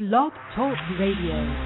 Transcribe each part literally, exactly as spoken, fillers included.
Blog Talk Radio.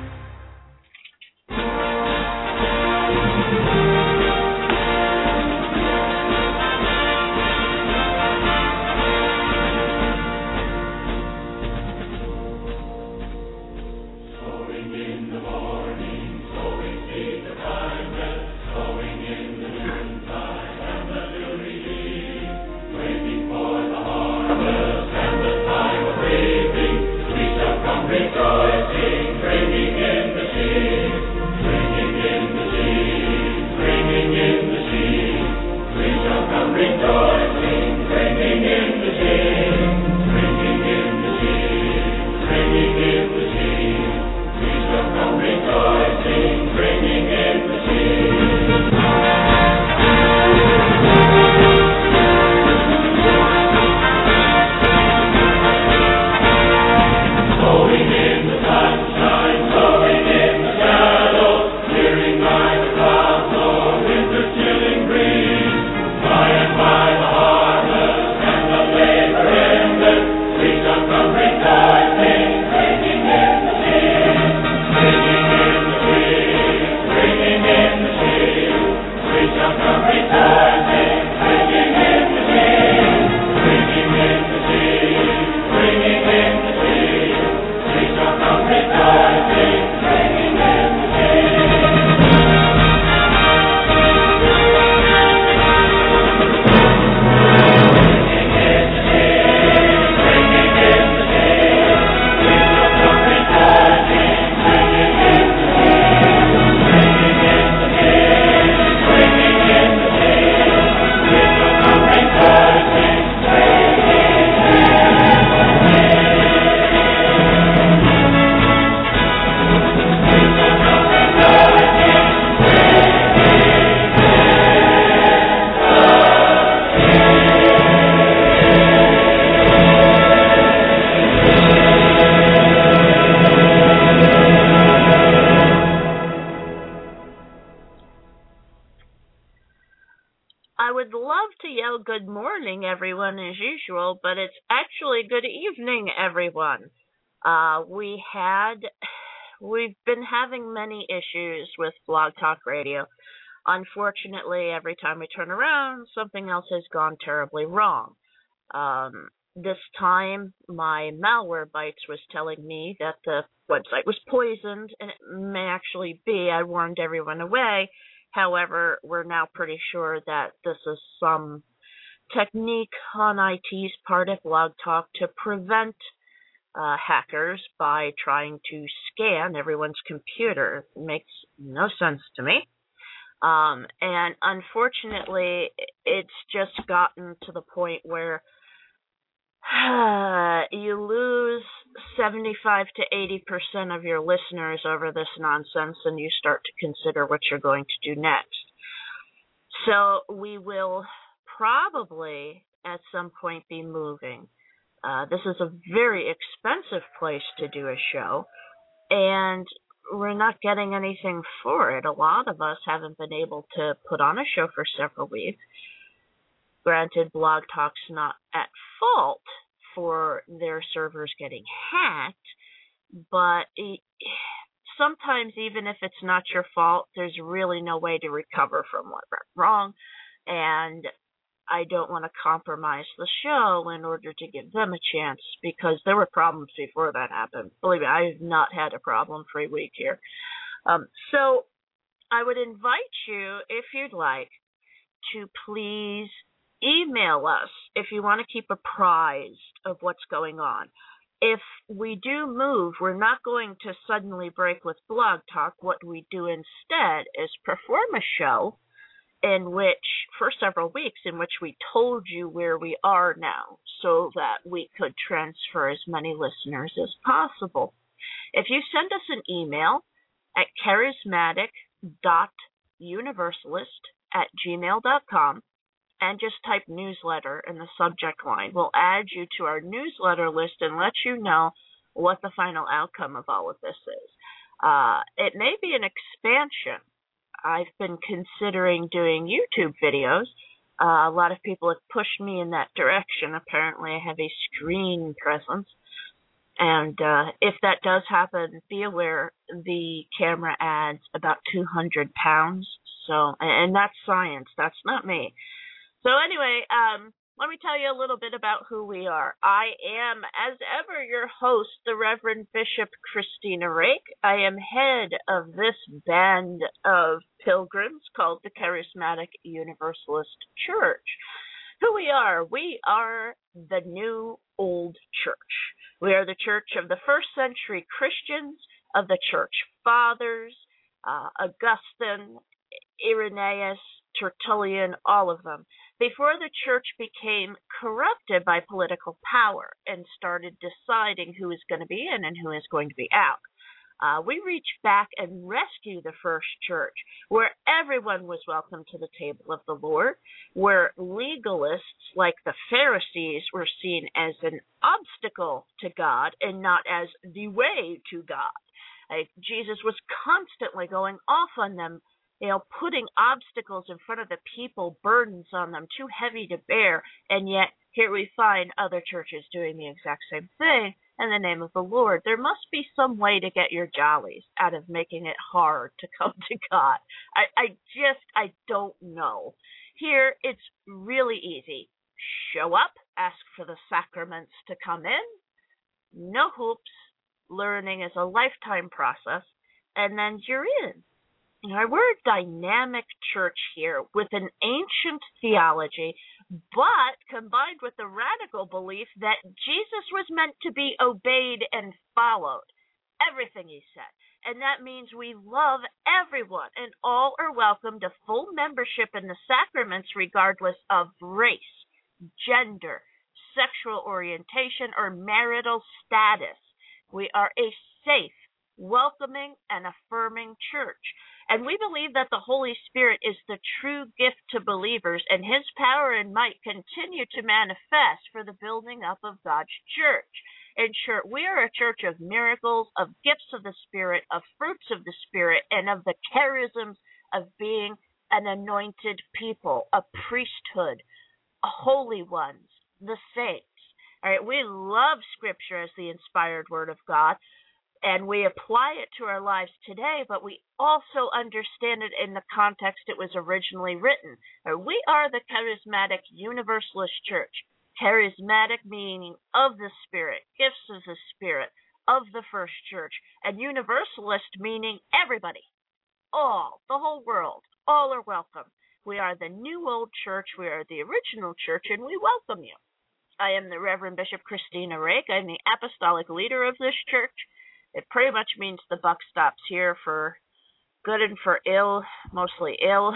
Good morning, everyone, as usual, but it's actually good evening, everyone. Uh, we had, we've been having many issues with Blog Talk Radio. Unfortunately, every time we turn around, something else has gone terribly wrong. Um, this time, my Malwarebytes was telling me that the website was poisoned, and it may actually be. I warned everyone away. However, we're now pretty sure that this is some technique on I T's part at Blog Talk to prevent uh, hackers by trying to scan everyone's computer. It makes no sense to me. Um, and unfortunately, it's just gotten to the point where uh, you lose seventy-five to eighty percent of your listeners over this nonsense, and you start to consider what you're going to do next. So we will probably at some point be moving. Uh, this is a very expensive place to do a show, and we're not getting anything for it. A lot of us haven't been able to put on a show for several weeks. Granted, Blog Talk's not at fault for their servers getting hacked, but it, sometimes even if it's not your fault, there's really no way to recover from what went wrong, and I don't want to compromise the show in order to give them a chance, because there were problems before that happened. Believe me, I have not had a problem-free week here. Um, so I would invite you, if you'd like, to please email us if you want to keep apprised of what's going on. If we do move, we're not going to suddenly break with Blog Talk. What we do instead is perform a show in which, for several weeks, in which we told you where we are now so that we could transfer as many listeners as possible. If you send us an email at charismatic dot universalist at gmail dot com and just type newsletter in the subject line, we'll add you to our newsletter list and let you know what the final outcome of all of this is. Uh, it may be an expansion. I've been considering doing YouTube videos. Uh, a lot of people have pushed me in that direction. Apparently, I have a screen presence. And uh, if that does happen, be aware the camera adds about two hundred pounds. So, and that's science. That's not me. So anyway, um, let me tell you a little bit about who we are. I am, as ever, your host, the Reverend Bishop Christina Rake. I am head of this band of pilgrims called the Charismatic Universalist Church. Who we are? We are the new old church. We are the church of the first century Christians, of the church fathers, uh, Augustine, Irenaeus, Tertullian, all of them, before the church became corrupted by political power and started deciding who is going to be in and who is going to be out. Uh, we reach back and rescue the first church, where everyone was welcome to the table of the Lord, where legalists like the Pharisees were seen as an obstacle to God and not as the way to God. Like, Jesus was constantly going off on them, you know, putting obstacles in front of the people, burdens on them, too heavy to bear, and yet here we find other churches doing the exact same thing in the name of the Lord. There must be some way to get your jollies out of making it hard to come to God. I, I just, I don't know. Here, it's really easy. Show up, ask for the sacraments to come in, no hoops, learning is a lifetime process, and then you're in. You know, we're a dynamic church here with an ancient theology, but combined with the radical belief that Jesus was meant to be obeyed and followed, everything he said. And that means we love everyone, and all are welcome to full membership in the sacraments regardless of race, gender, sexual orientation, or marital status. We are a safe, welcoming, and affirming church. And we believe that the Holy Spirit is the true gift to believers, and his power and might continue to manifest for the building up of God's church. In short, we are a church of miracles, of gifts of the Spirit, of fruits of the Spirit, and of the charisms of being an anointed people, a priesthood, holy ones, the saints. All right, we love Scripture as the inspired Word of God, and we apply it to our lives today, but we also understand it in the context it was originally written. We are the Charismatic Universalist Church. Charismatic meaning of the Spirit, gifts of the Spirit, of the first church, and Universalist meaning everybody, all, the whole world, all are welcome. We are the new old church, we are the original church, and we welcome you. I am the Reverend Bishop Christina Rake. I'm the apostolic leader of this church. It pretty much means the buck stops here for good and for ill, mostly ill.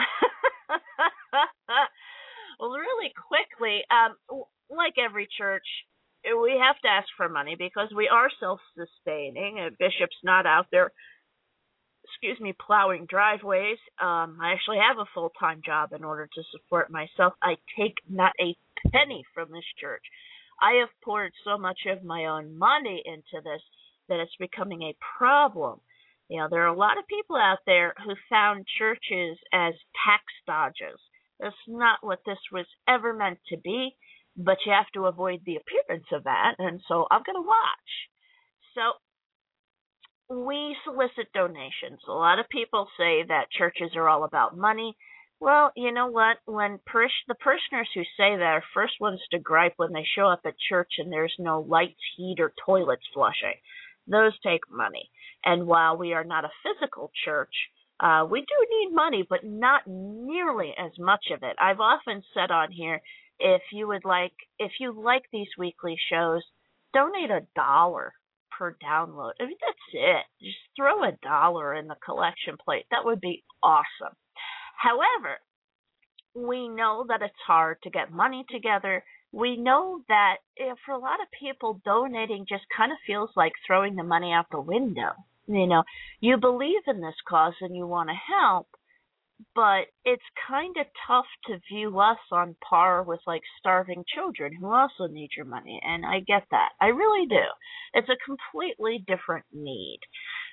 Well, really quickly, um, like every church, we have to ask for money because we are self-sustaining. A bishop's not out there, excuse me, plowing driveways. Um, I actually have a full-time job in order to support myself. I take not a penny from this church. I have poured so much of my own money into this that it's becoming a problem. You know, there are a lot of people out there who found churches as tax dodges. That's not what this was ever meant to be, but you have to avoid the appearance of that, and so I'm going to watch. So we solicit donations. A lot of people say that churches are all about money. Well, you know what? When parish- the parishioners who say that are first ones to gripe when they show up at church and there's no lights, heat, or toilets flushing. Those take money. And while we are not a physical church, uh, we do need money, but not nearly as much of it. I've often said on here, if you would like, if you like these weekly shows, donate a dollar per download. I mean, that's it. Just throw a dollar in the collection plate. That would be awesome. However, we know that it's hard to get money together. We know that if for a lot of people, donating just kind of feels like throwing the money out the window. You know, you believe in this cause and you want to help, but it's kind of tough to view us on par with like starving children who also need your money. And I get that. I really do. It's a completely different need.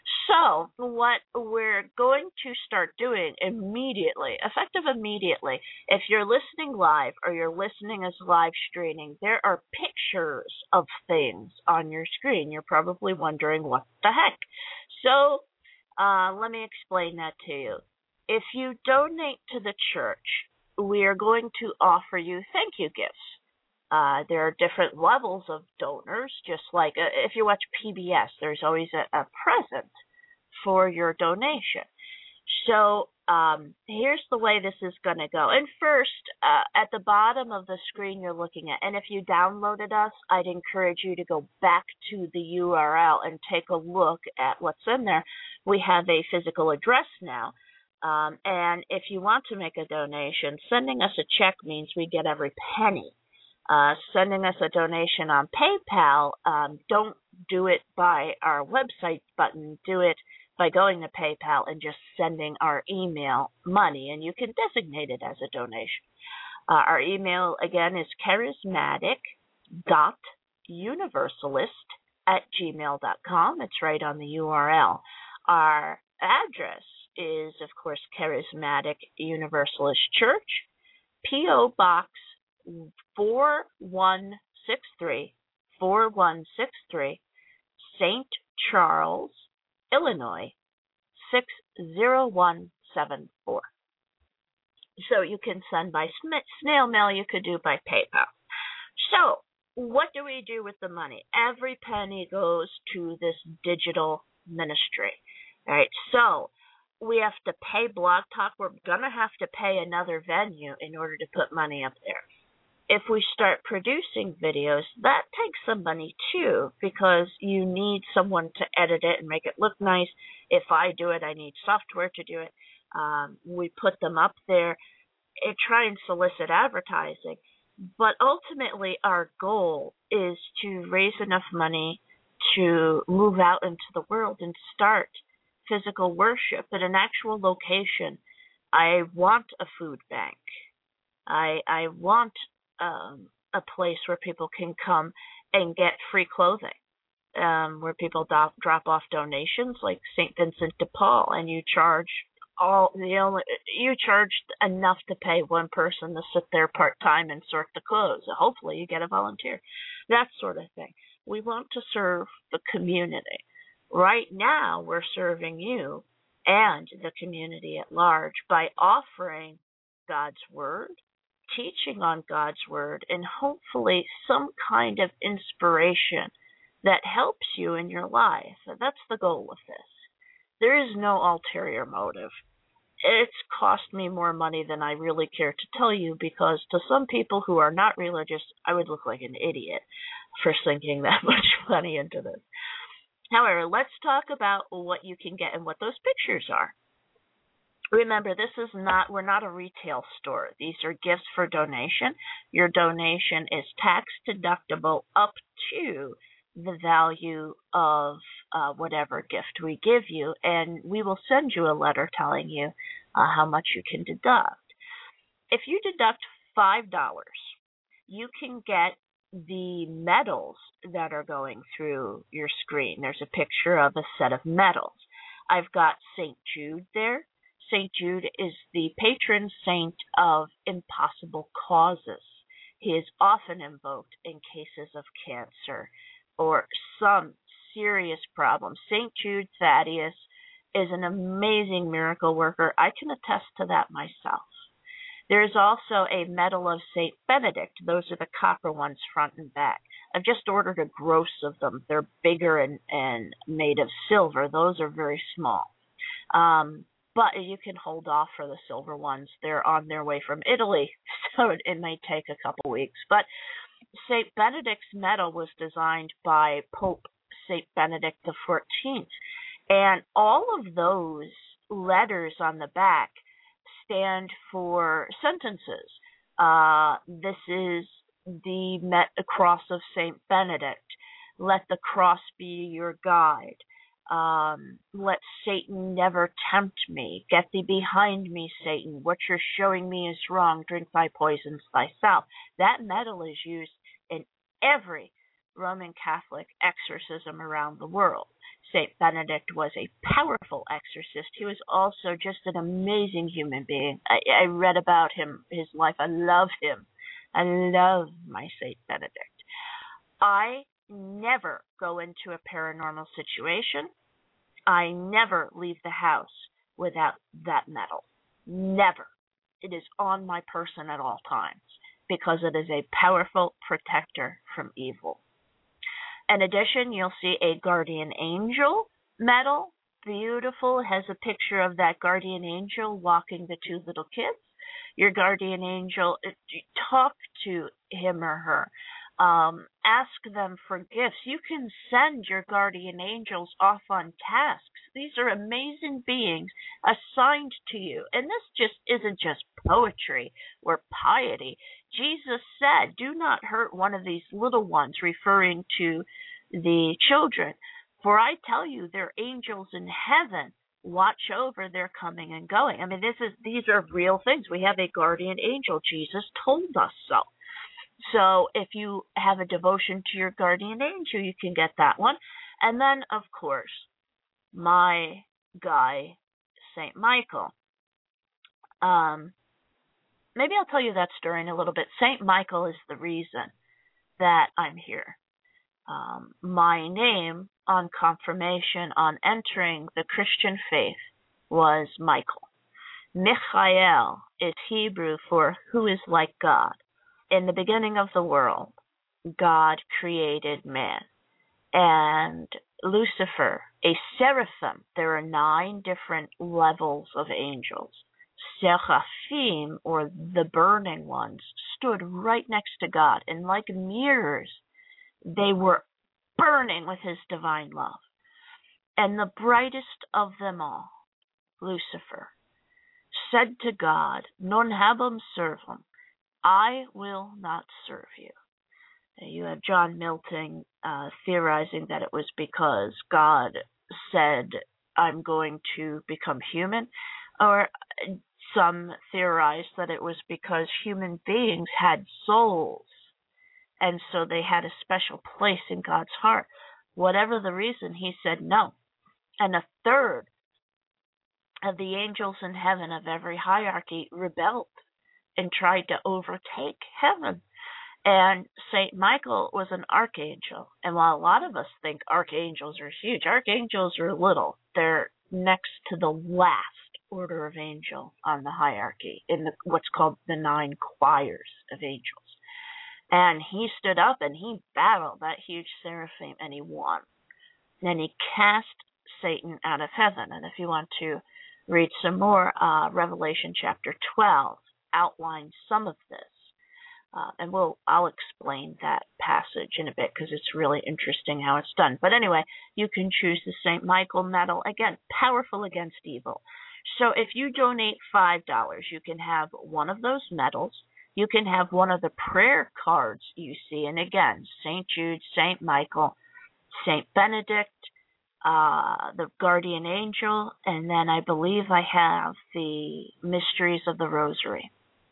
So, what we're going to start doing immediately, effective immediately, if you're listening live or you're listening as live streaming, there are pictures of things on your screen. You're probably wondering what the heck. So, uh, let me explain that to you. If you donate to the church, we are going to offer you thank you gifts. Uh, there are different levels of donors, just like uh, if you watch P B S, there's always a, a present for your donation. So um, here's the way this is going to go. And first, uh, at the bottom of the screen you're looking at, and if you downloaded us, I'd encourage you to go back to the U R L and take a look at what's in there. We have a physical address now. Um, and if you want to make a donation, sending us a check means we get every penny. Uh, sending us a donation on PayPal, um, don't do it by our website button. Do it by going to PayPal and just sending our email money, and you can designate it as a donation. Uh, our email, again, is charismatic dot universalist at gmail dot com. It's right on the U R L. Our address is, of course, Charismatic Universalist Church, P O. Box four one six three, four one six three, Saint Charles, Illinois, six zero one seven four. So you can send by snail mail, you could do by PayPal. So what do we do with the money? Every penny goes to this digital ministry. All right, so we have to pay Blog Talk. We're going to have to pay another venue in order to put money up there. If we start producing videos, that takes some money too, because you need someone to edit it and make it look nice. If I do it, I need software to do it. Um, we put them up there and try and solicit advertising. But ultimately, our goal is to raise enough money to move out into the world and start physical worship at an actual location. I want a food bank. I I want um, a place where people can come and get free clothing, um, where people do- drop off donations like Saint Vincent de Paul, and you charge all the only you charge enough to pay one person to sit there part time and sort the clothes. Hopefully, you get a volunteer, that sort of thing. We want to serve the community. Right now, we're serving you and the community at large by offering God's Word, teaching on God's Word, and hopefully some kind of inspiration that helps you in your life. That's the goal of this. There is no ulterior motive. It's cost me more money than I really care to tell you, because to some people who are not religious, I would look like an idiot for sinking that much money into this. However, let's talk about what you can get and what those pictures are. Remember, this is not, we're not a retail store. These are gifts for donation. Your donation is tax deductible up to the value of uh, whatever gift we give you, and we will send you a letter telling you uh, how much you can deduct. If you deduct five dollars, you can get the medals that are going through your screen. There's a picture of a set of medals. I've got Saint Jude there. Saint Jude is the patron saint of impossible causes. He is often invoked in cases of cancer or some serious problem. Saint Jude Thaddeus is an amazing miracle worker. I can attest to that myself. There is also a medal of Saint Benedict. Those are the copper ones, front and back. I've just ordered a gross of them. They're bigger and, and made of silver. Those are very small. Um, but you can hold off for the silver ones. They're on their way from Italy, so it, it may take a couple weeks. But Saint Benedict's medal was designed by Pope Saint Benedict the fourteenth. And all of those letters on the back stand for sentences. Uh, this is the met- cross of Saint Benedict. Let the cross be your guide. Um, let Satan never tempt me. Get thee behind me, Satan. What you're showing me is wrong. Drink thy poisons thyself. That medal is used in every Roman Catholic exorcism around the world. Saint Benedict was a powerful exorcist. He was also just an amazing human being. I, I read about him, his life. I love him. I love my Saint Benedict. I never go into a paranormal situation. I never leave the house without that medal. Never. It is on my person at all times because it is a powerful protector from evil. In addition, you'll see a guardian angel medal. Beautiful. It has a picture of that guardian angel walking the two little kids. Your guardian angel, talk to him or her. Um, ask them for gifts. You can send your guardian angels off on tasks. These are amazing beings assigned to you. And this just isn't just poetry or piety. Jesus said, do not hurt one of these little ones, referring to the children. For I tell you, they're angels in heaven. Watch over their coming and going. I mean, this is these are real things. We have a guardian angel. Jesus told us so. So if you have a devotion to your guardian angel, you can get that one. And then, of course, my guy, Saint Michael. Um, maybe I'll tell you that story in a little bit. Saint Michael is the reason that I'm here. Um, my name on confirmation, on entering the Christian faith, was Michael. Michael is Hebrew for who is like God. In the beginning of the world, God created man. And Lucifer, a seraphim, there are nine different levels of angels. Seraphim, or the burning ones, stood right next to God. And like mirrors, they were burning with his divine love. And the brightest of them all, Lucifer, said to God, non habem servum, I will not serve you. You have John Milton uh, theorizing that it was because God said, I'm going to become human, or some theorize that it was because human beings had souls, and so they had a special place in God's heart. Whatever the reason, he said no. And a third of the angels in heaven of every hierarchy rebelled and tried to overtake heaven. And Saint Michael was an archangel. And while a lot of us think archangels are huge, archangels are little. They're next to the last order of angel on the hierarchy in the, what's called the nine choirs of angels. And he stood up and he battled that huge seraphim and he won. Then he cast Satan out of heaven. And if you want to read some more, uh, Revelation chapter twelve outlines some of this. Uh, and we'll I'll explain that passage in a bit because it's really interesting how it's done. But anyway, you can choose the Saint Michael medal. Again, powerful against evil. So if you donate five dollars, you can have one of those medals. You can have one of the prayer cards you see. And again, Saint Jude, Saint Michael, Saint Benedict, uh, the Guardian Angel, and then I believe I have the Mysteries of the Rosary.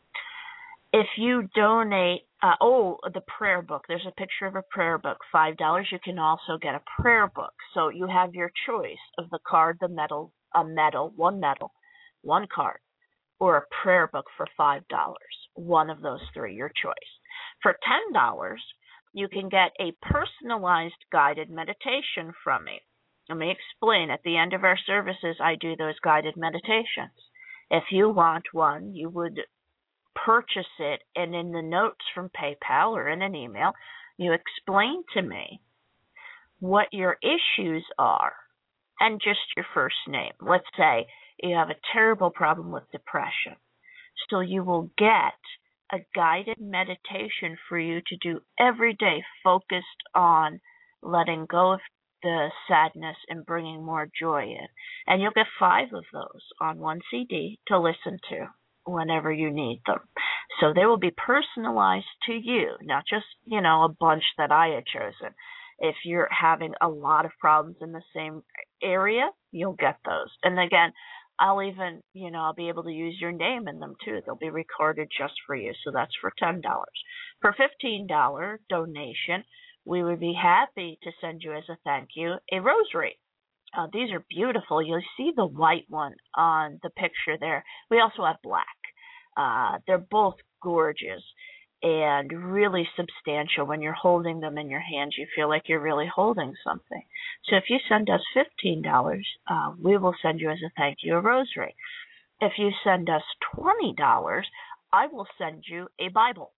If you donate, uh, oh, the prayer book, there's a picture of a prayer book, five dollars. You can also get a prayer book. So you have your choice of the card, the medal, a medal, one medal, one card, or a prayer book for five dollars. One of those three, your choice. For ten dollars, you can get a personalized guided meditation from me. Let me explain. At the end of our services, I do those guided meditations. If you want one, you would purchase it, and in the notes from PayPal or in an email, you explain to me what your issues are and just your first name. Let's say you have a terrible problem with depression. So you will get a guided meditation for you to do every day focused on letting go of the sadness and bringing more joy in. And you'll get five of those on one C D to listen to whenever you need them. So they will be personalized to you, not just, you know, a bunch that I had chosen. If you're having a lot of problems in the same area, you'll get those. And again, I'll even, you know, I'll be able to use your name in them too. They'll be recorded just for you. So that's for ten dollars. For fifteen dollars donation, we would be happy to send you as a thank you a rosary. Uh, these are beautiful. You'll see the white one on the picture there. We also have black. Uh, they're both gorgeous and really substantial. When you're holding them in your hands, you feel like you're really holding something. So if you send us fifteen dollars, uh, we will send you as a thank you a rosary. If you send us twenty dollars, I will send you a Bible.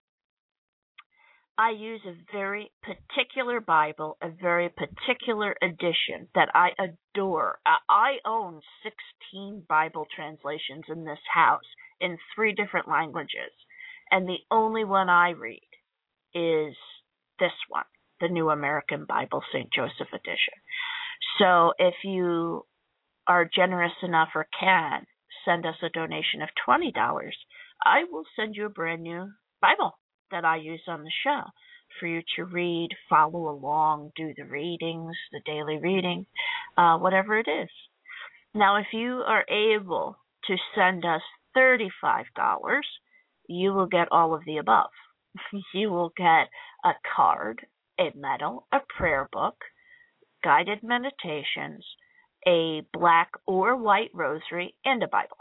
I use a very particular Bible, a very particular edition that I adore. I own sixteen Bible translations in this house in three different languages, and the only one I read is this one, the New American Bible, Saint Joseph edition. So if you are generous enough or can send us a donation of twenty dollars, I will send you a brand new Bible that I use on the show for you to read, follow along, do the readings, the daily reading, uh, whatever it is. Now, if you are able to send us thirty-five dollars, you will get all of the above. You will get a card, a medal, a prayer book, guided meditations, a black or white rosary, and a Bible.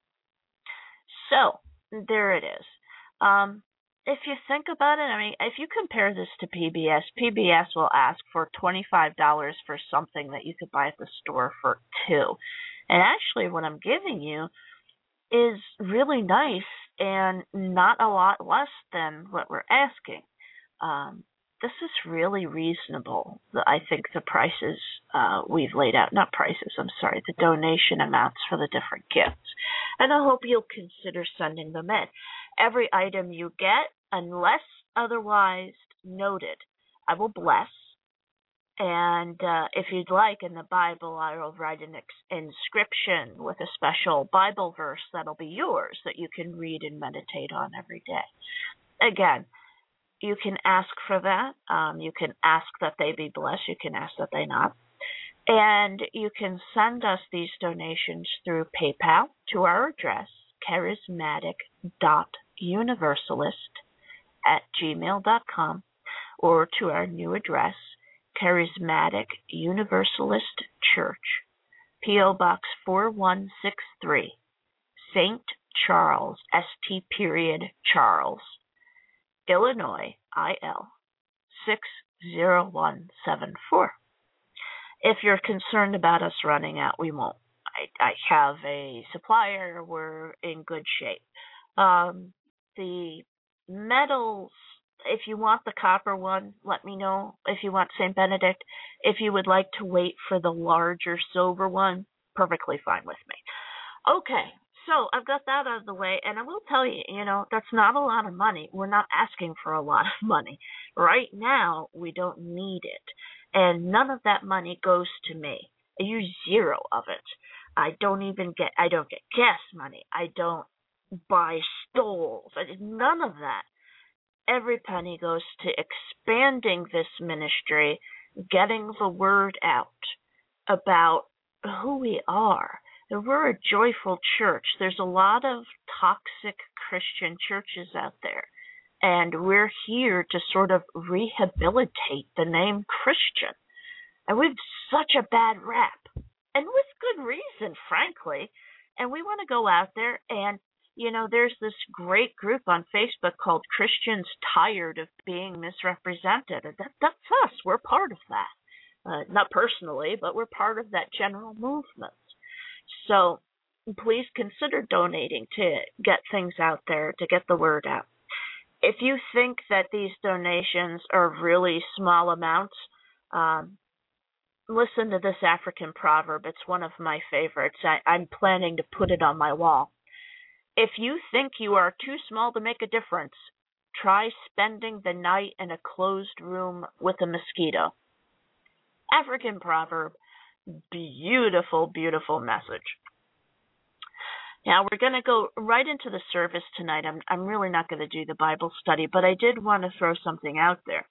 So, there it is. Um, if you think about it, I mean, if you compare this to P B S, P B S will ask for twenty-five dollars for something that you could buy at the store for two. And actually, what I'm giving you is really nice and not a lot less than what we're asking. Um, this is really reasonable. I think the prices uh, we've laid out, not prices, I'm sorry, the donation amounts for the different gifts. And I hope you'll consider sending them in. Every item you get, unless otherwise noted, I will bless. And uh, if you'd like, in the Bible, I will write an ex- inscription with a special Bible verse that'll be yours that you can read and meditate on every day. Again, you can ask for that. Um, you can ask that they be blessed. You can ask that they not. And you can send us these donations through PayPal to our address, charismatic dot universalist at gmail dot com, or to our new address, Charismatic Universalist Church, P O Box four one six three, Saint Charles, S T period Charles, Illinois, I L six zero one seven four. If you're concerned about us running out, we won't. I, I have a supplier. We're in good shape. Um, the medals, if you want the copper one, let me know. If you want Saint Benedict, if you would like to wait for the larger silver one, perfectly fine with me. Okay, so I've got that out of the way, and I will tell you, you know, that's not a lot of money. We're not asking for a lot of money. Right now, we don't need it, and none of that money goes to me. I use zero of it. I don't even get, I don't get gas money. I don't buy stoles. I did none of that. Every penny goes to expanding this ministry, getting the word out about who we are. We're a joyful church. There's a lot of toxic Christian churches out there, and we're here to sort of rehabilitate the name Christian. And we've such a bad rap, and with good reason, frankly. And we want to go out there and, you know, there's this great group on Facebook called Christians Tired of Being Misrepresented. That, that's us. We're part of that. Uh, not personally, but we're part of that general movement. So please consider donating to get things out there, to get the word out. If you think that these donations are really small amounts, um, listen to this African proverb. It's one of my favorites. I, I'm planning to put it on my wall. If you think you are too small to make a difference, try spending the night in a closed room with a mosquito. African proverb. Beautiful, beautiful message. Now we're going to go right into the service tonight. I'm I'm really not going to do the Bible study, but I did want to throw something out there.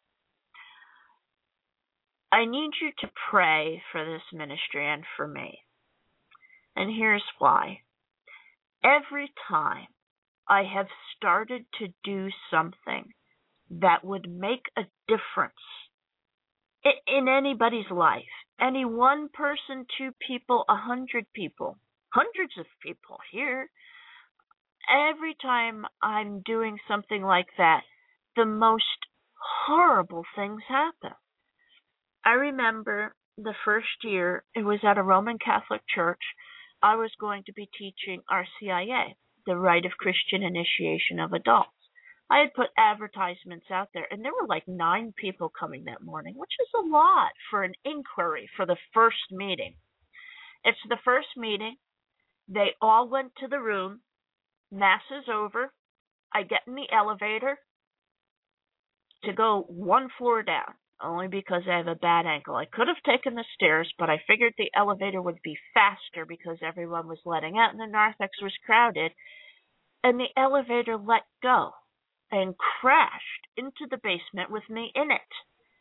I need you to pray for this ministry and for me. And here's why. Every time I have started to do something that would make a difference in anybody's life, Any one person, two people, a hundred people, hundreds of people here. Every time I'm doing something like that, the most horrible things happen. I remember the first year, it was at a Roman Catholic church. I was going to be teaching R C I A, the Rite of Christian Initiation of Adults. I had put advertisements out there, and there were like nine people coming that morning, which is a lot for an inquiry for the first meeting. It's the first meeting. They all went to the room. Mass is over. I get in the elevator to go one floor down, only because I have a bad ankle. I could have taken the stairs, but I figured the elevator would be faster because everyone was letting out and the narthex was crowded. And the elevator let go and crashed into the basement with me in it.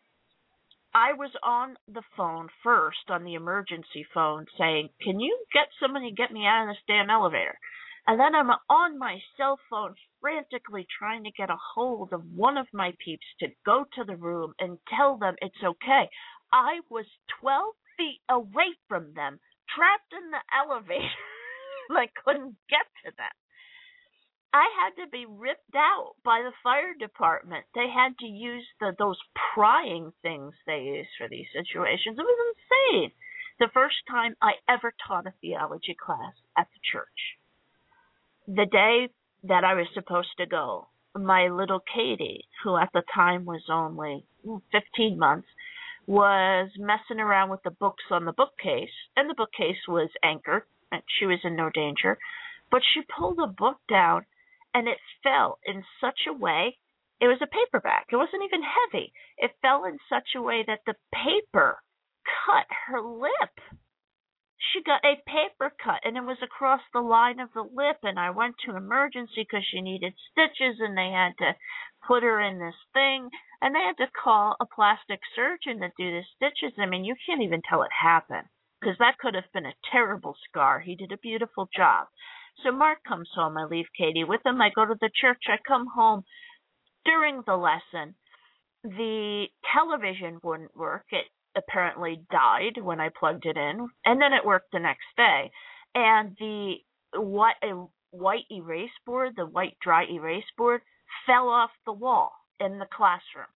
I was on the phone first, on the emergency phone, saying, can you get somebody to get me out of this damn elevator? And then I'm on my cell phone frantically trying to get a hold of one of my peeps to go to the room and tell them it's okay. I was twelve feet away from them, trapped in the elevator. I couldn't get to them. I had to be ripped out by the fire department. They had to use the those prying things they use for these situations. It was insane. The first time I ever taught a theology class at the church. The day that I was supposed to go, my little Katie, who at the time was only fifteen months, was messing around with the books on the bookcase, and the bookcase was anchored, and she was in no danger, but she pulled a book down, and it fell in such a way, it was a paperback, it wasn't even heavy, it fell in such a way that the paper cut her lip. She got a paper cut, and it was across the line of the lip, and I went to emergency because she needed stitches, and they had to put her in this thing, and they had to call a plastic surgeon to do the stitches. I mean, you can't even tell it happened, because that could have been a terrible scar. He did a beautiful job. So Mark comes home. I leave Katie with him. I go to the church. I come home. During the lesson, the television wouldn't work. It apparently died when I plugged it in, and then it worked the next day. And the what a white erase board, the white dry erase board, fell off the wall in the classroom.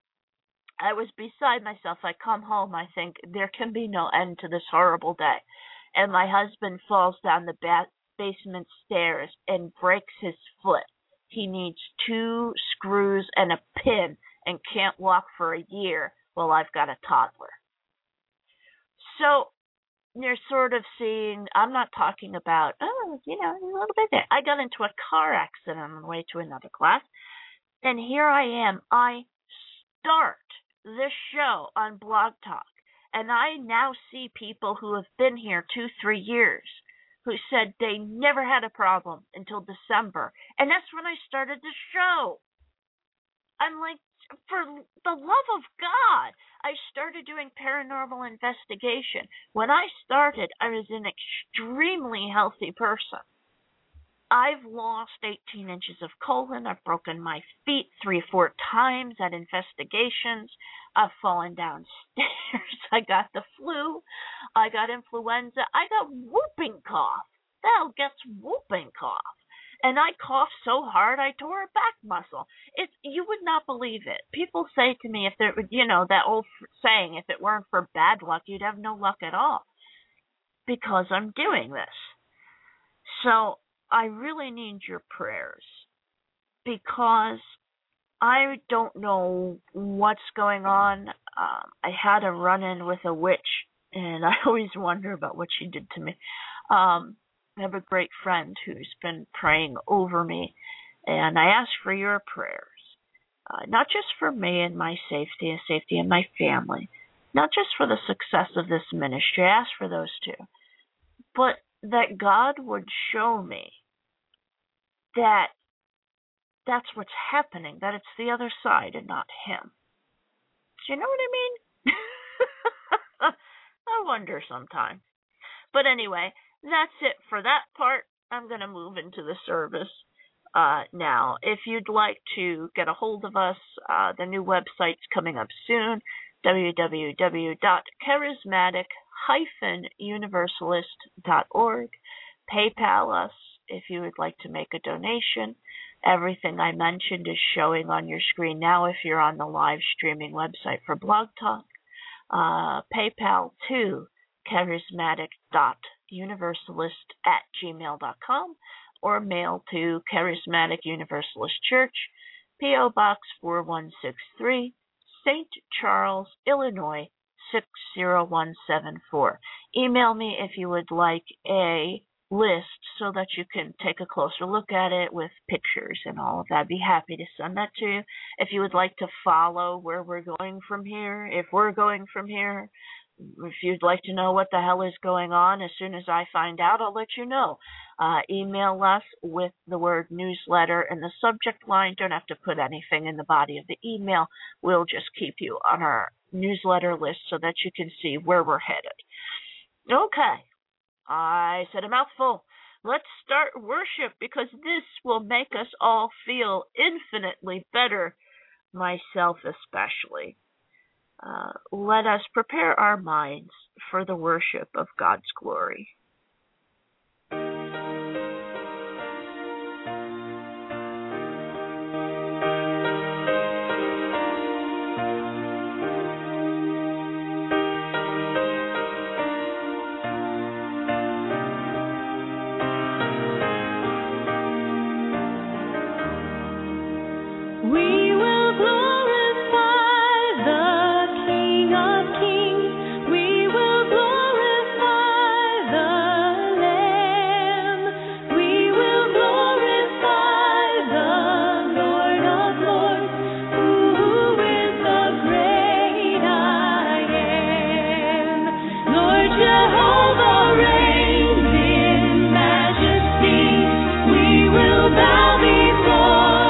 I was beside myself. I come home. I think there can be no end to this horrible day. And my husband falls down the ba- basement stairs and breaks his foot. He needs two screws and a pin and can't walk for a year. Well, I've got a toddler. So you're sort of seeing, I'm not talking about, oh, you know, a little bit there. I got into a car accident on the way to another class, and here I am. I start this show on Blog Talk, and I now see people who have been here two, three years who said they never had a problem until December, and that's when I started the show. I'm like, for the love of God, I started doing paranormal investigation. When I started, I was an extremely healthy person. I've lost eighteen inches of colon. I've broken my feet three or four times at investigations. I've fallen downstairs. I got the flu. I got influenza. I got whooping cough. The hell gets whooping cough? And I coughed so hard I tore a back muscle. It's, you would not believe it. People say to me, if there, you know, that old saying, if it weren't for bad luck, you'd have no luck at all. Because I'm doing this. So I really need your prayers. Because I don't know what's going on. Um, I had a run-in with a witch, and I always wonder about what she did to me. Um, I have a great friend who's been praying over me, and I ask for your prayers, uh, not just for me and my safety and safety of my family, not just for the success of this ministry, I ask for those too, but that God would show me that that's what's happening, that it's the other side and not him. Do you know what I mean? I wonder sometimes. But anyway, that's it for that part. I'm going to move into the service uh, now. If you'd like to get a hold of us, uh, the new website's coming up soon. w w w dot charismatic dash universalist dot org. PayPal us if you would like to make a donation. Everything I mentioned is showing on your screen now if you're on the live streaming website for Blog Talk. Uh, PayPal to charismatic dot universalist at gmail dot com or mail to Charismatic Universalist Church, P O. Box four one six three, Saint Charles, Illinois six zero one seven four. Email me if you would like a list so that you can take a closer look at it with pictures and all of that. I'd be happy to send that to you. If you would like to follow where we're going from here, if we're going from here, if you'd like to know what the hell is going on, as soon as I find out, I'll let you know. Uh, email us with the word newsletter in the subject line. Don't have to put anything in the body of the email. We'll just keep you on our newsletter list so that you can see where we're headed. Okay. I said a mouthful. Let's start worship because this will make us all feel infinitely better, myself especially. Uh, let us prepare our minds for the worship of God's glory. We will glorify the King of Kings. We will glorify the Lamb. We will glorify the Lord of Lords, who is the great I am. Lord Jehovah reigns in majesty. We will bow before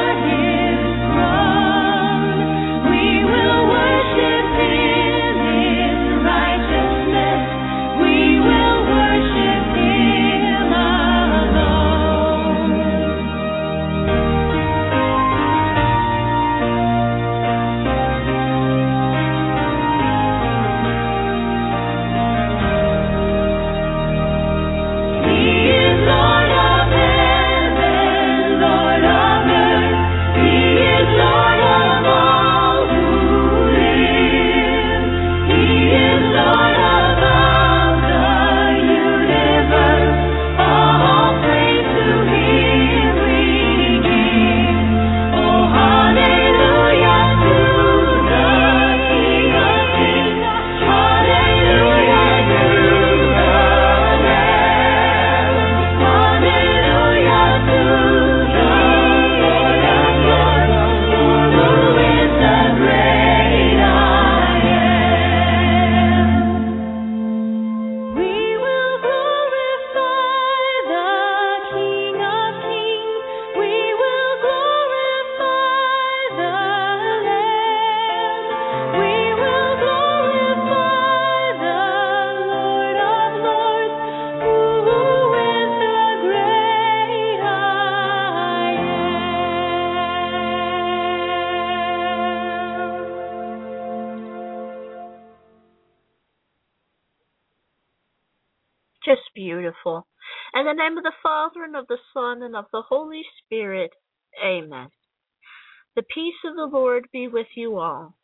just beautiful. In the name of the Father, and of the Son, and of the Holy Spirit. Amen. The peace of the Lord be with you all.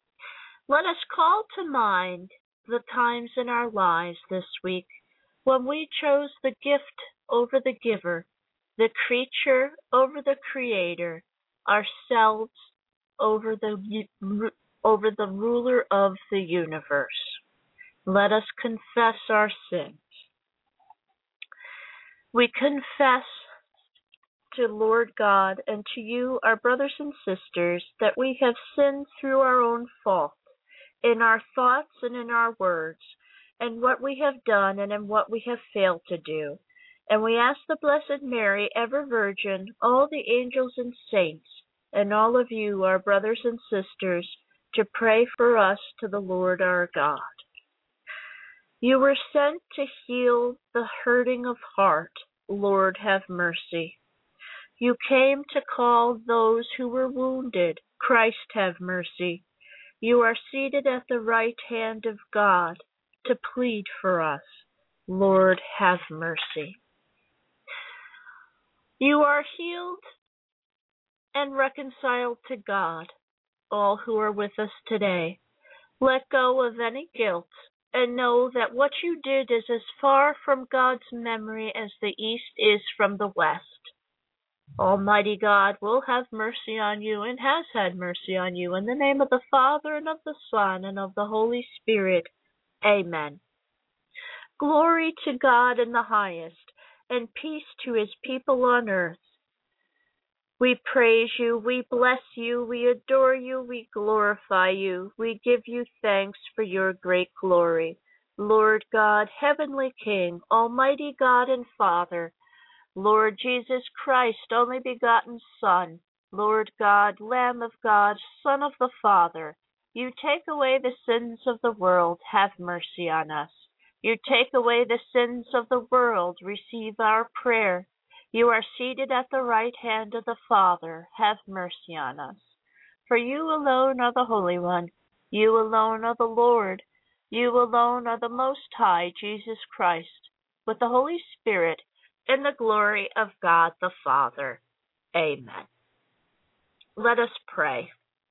Let us call to mind the times in our lives this week when we chose the gift over the giver, the creature over the creator, ourselves over the over the ruler of the universe. Let us confess our sins. We confess to Lord God and to you, our brothers and sisters, that we have sinned through our own fault, in our thoughts and in our words, and what we have done and in what we have failed to do. And we ask the Blessed Mary, ever Virgin, all the angels and saints, and all of you, our brothers and sisters, to pray for us to the Lord our God. You were sent to heal the hurting of heart. Lord, have mercy. You came to call those who were wounded. Christ, have mercy. You are seated at the right hand of God to plead for us. Lord, have mercy. You are healed and reconciled to God, all who are with us today. Let go of any guilt and know that what you did is as far from God's memory as the east is from the west. Almighty God will have mercy on you and has had mercy on you. In the name of the Father, and of the Son, and of the Holy Spirit. Amen. Glory to God in the highest, and peace to his people on earth. We praise you, we bless you, we adore you, we glorify you. We give you thanks for your great glory. Lord God, heavenly King, almighty God and Father, Lord Jesus Christ, only begotten Son, Lord God, Lamb of God, Son of the Father, you take away the sins of the world, have mercy on us. You take away the sins of the world, receive our prayer. You are seated at the right hand of the Father, have mercy on us. For you alone are the Holy One, you alone are the Lord, you alone are the Most High, Jesus Christ, with the Holy Spirit, in the glory of God the Father. Amen. Let us pray.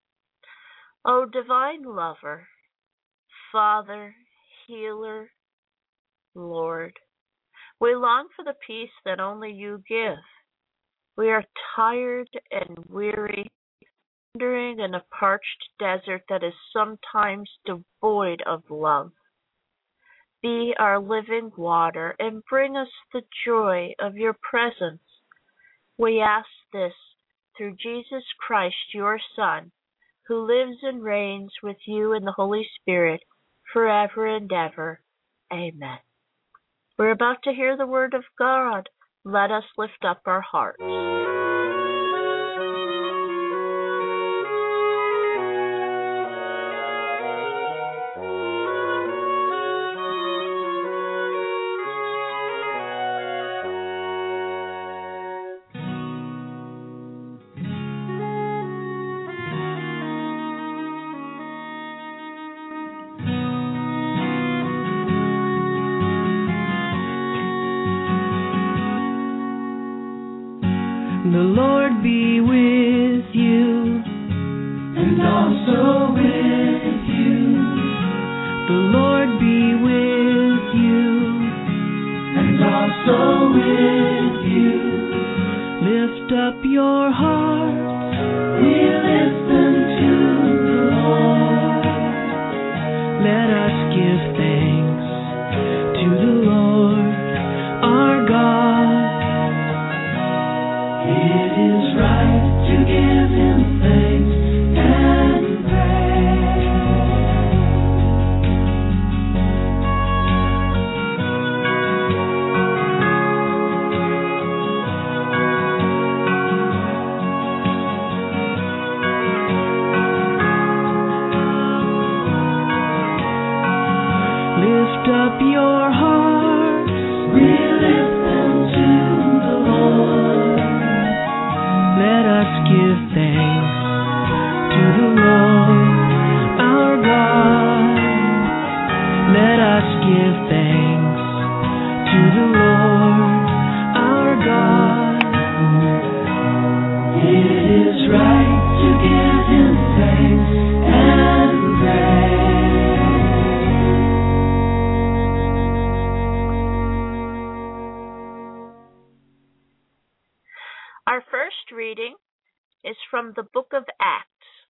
O divine lover, Father, healer, Lord, we long for the peace that only you give. We are tired and weary, wandering in a parched desert that is sometimes devoid of love. Be our living water and bring us the joy of your presence. We ask this through Jesus Christ, your Son, who lives and reigns with you in the Holy Spirit, forever and ever. Amen. We're about to hear the word of God. Let us lift up our hearts. The Lord be with you, and also with you. The Lord be with you, and also with you. Lift up your hearts, we listen to the Lord. Let us give thanks to the Lord our God. It is right to give him thanks and praise. Lift up your hearts, we listen to the Lord. Let us give thanks to the Lord our God. Let us give thanks to the Lord our God. It is right to give him thanks and praise. Our first reading is from the book of Acts.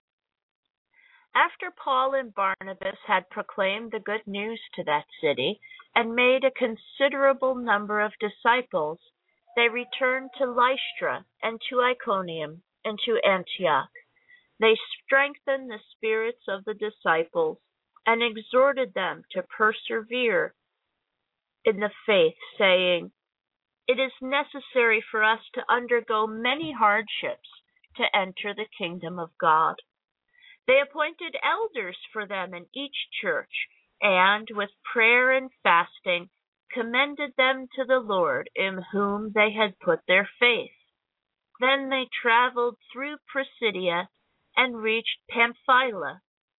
After Paul and Barnabas had proclaimed the good news to that city and made a considerable number of disciples, they returned to Lystra and to Iconium and to Antioch. They strengthened the spirits of the disciples and exhorted them to persevere in the faith, saying, "It is necessary for us to undergo many hardships to enter the kingdom of God." They appointed elders for them in each church, and with prayer and fasting commended them to the Lord in whom they had put their faith. Then they traveled through Pisidia and reached Pamphylia,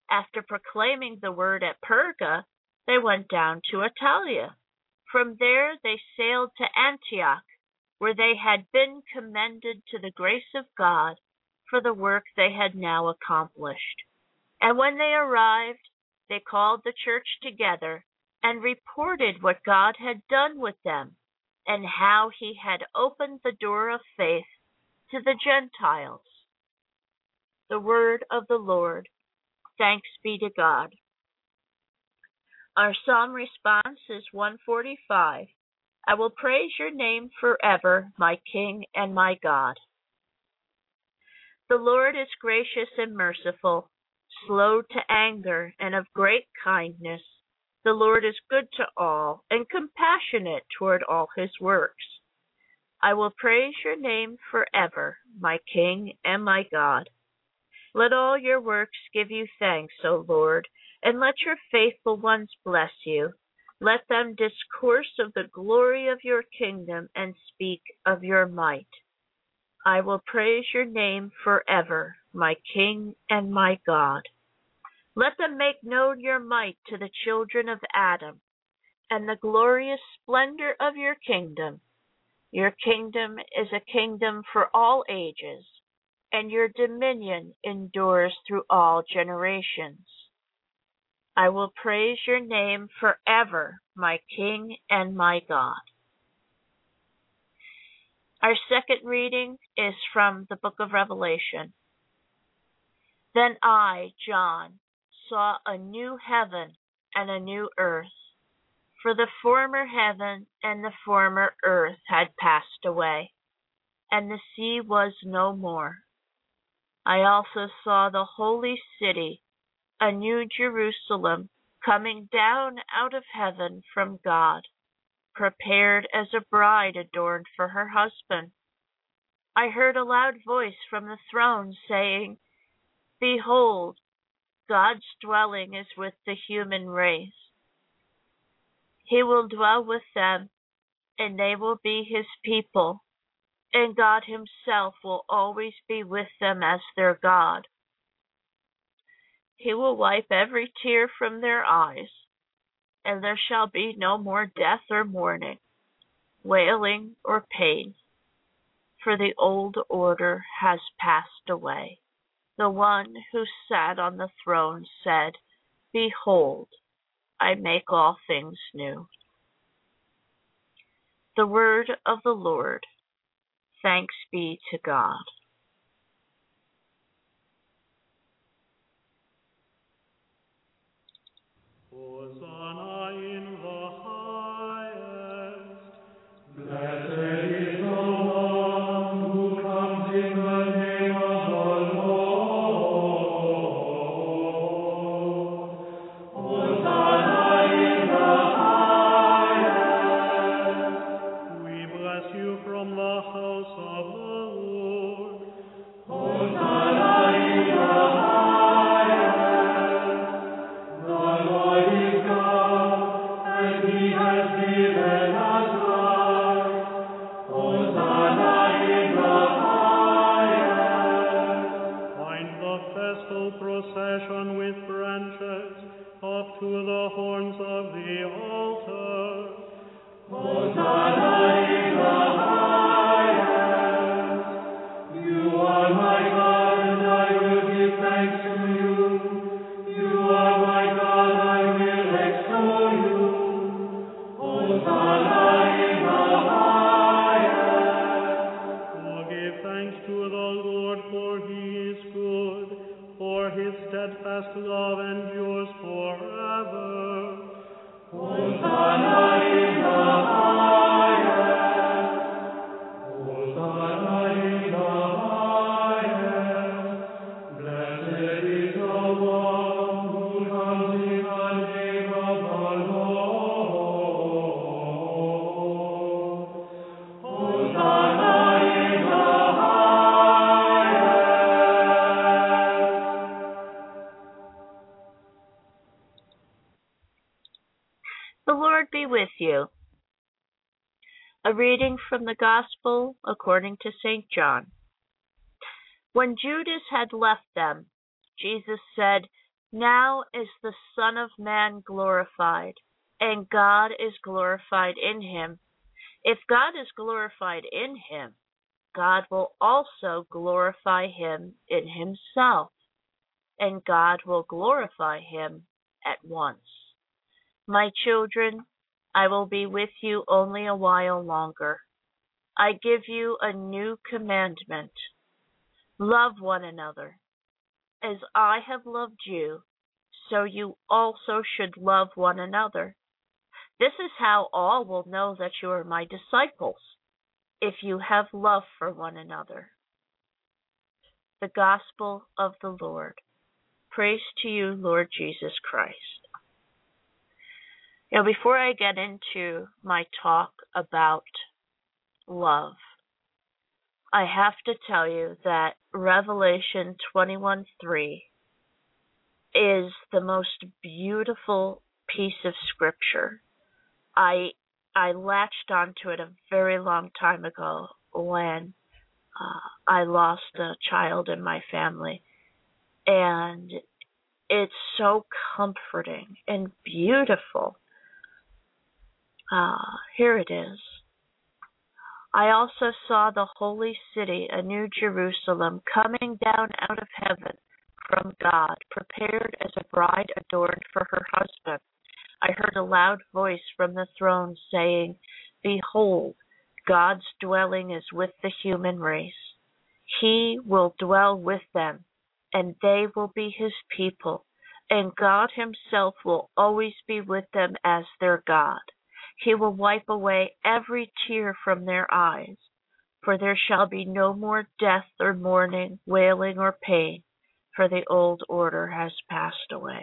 After proclaiming the word at Perga, they went down to Attalia. From there they sailed to Antioch, where they had been commended to the grace of God for the work they had now accomplished. And when they arrived, they called the church together and reported what God had done with them and how he had opened the door of faith to the Gentiles. The word of the Lord. Thanks be to God. Our psalm response is one forty-five. I will praise your name forever, my King and my God. The Lord is gracious and merciful, slow to anger, and of great kindness. The Lord is good to all, and compassionate toward all his works. I will praise your name forever, my King and my God. Let all your works give you thanks, O Lord, and let your faithful ones bless you. Let them discourse of the glory of your kingdom and speak of your might. I will praise your name forever, my King and my God. Let them make known your might to the children of Adam, and the glorious splendor of your kingdom. Your kingdom is a kingdom for all ages, and your dominion endures through all generations. I will praise your name forever, my King and my God. Our second reading is from the book of Revelation. Then I, John, saw a new heaven and a new earth, for the former heaven and the former earth had passed away, and the sea was no more. I also saw the holy city, a new Jerusalem, coming down out of heaven from God, prepared as a bride adorned for her husband. I heard a loud voice from the throne saying, Behold, God's dwelling is with the human race. He will dwell with them, and they will be his people, and God himself will always be with them as their God. He will wipe every tear from their eyes, and there shall be no more death or mourning, wailing or pain, for the old order has passed away. The one who sat on the throne said, Behold, I make all things new. The word of the Lord. Thanks be to God. Hosanna in the highest. Blessed is the one who comes in the name of the Lord. Hosanna in the highest. We bless you from the house of the Lord. Hosanna in the procession with branches up to the horns of the altar. Hosanna in the highest. You are my God, and I will give thanks to you. You are my God, I will extol you. Hosanna in the highest. Oh, give thanks to the Lord, for he is good. For his steadfast love endures forever. Hosanna in the highest. Hosanna in the highest. Blessed is the one who comes in the name of the Lord. Hosanna in the The Lord be with you. A reading from the Gospel according to Saint John. When Judas had left them, Jesus said, Now is the Son of Man glorified, and God is glorified in him. If God is glorified in him, God will also glorify him in himself, and God will glorify him at once. My children, I will be with you only a while longer. I give you a new commandment. Love one another. As I have loved you, so you also should love one another. This is how all will know that you are my disciples, if you have love for one another. The Gospel of the Lord. Praise to you, Lord Jesus Christ. Now, before I get into my talk about love, I have to tell you that Revelation twenty-one three is the most beautiful piece of scripture. I I latched onto it a very long time ago when uh, I lost a child in my family, and it's so comforting and beautiful. Uh, here it is. I also saw the holy city, a new Jerusalem, coming down out of heaven from God, prepared as a bride adorned for her husband. I heard a loud voice from the throne saying, Behold, God's dwelling is with the human race. He will dwell with them, and they will be his people, and God himself will always be with them as their God. He will wipe away every tear from their eyes, for there shall be no more death or mourning, wailing or pain, for the old order has passed away.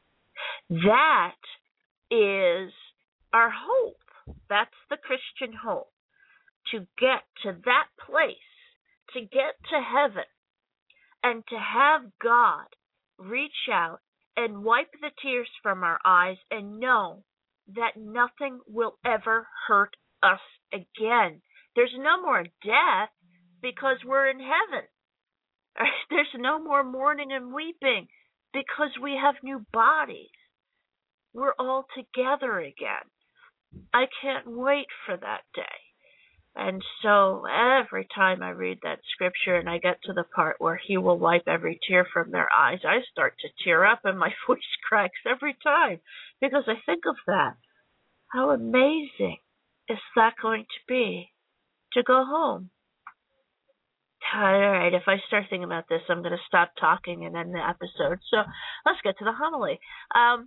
That is our hope. That's the Christian hope. To get to that place, to get to heaven, and to have God reach out and wipe the tears from our eyes and know that nothing will ever hurt us again. There's no more death because we're in heaven. There's no more mourning and weeping because we have new bodies. We're all together again. I can't wait for that day. And so every time I read that scripture and I get to the part where he will wipe every tear from their eyes, I start to tear up and my voice cracks every time because I think of that. How amazing is that going to be to go home? All right, if I start thinking about this, I'm going to stop talking and end the episode. So let's get to the homily. Um,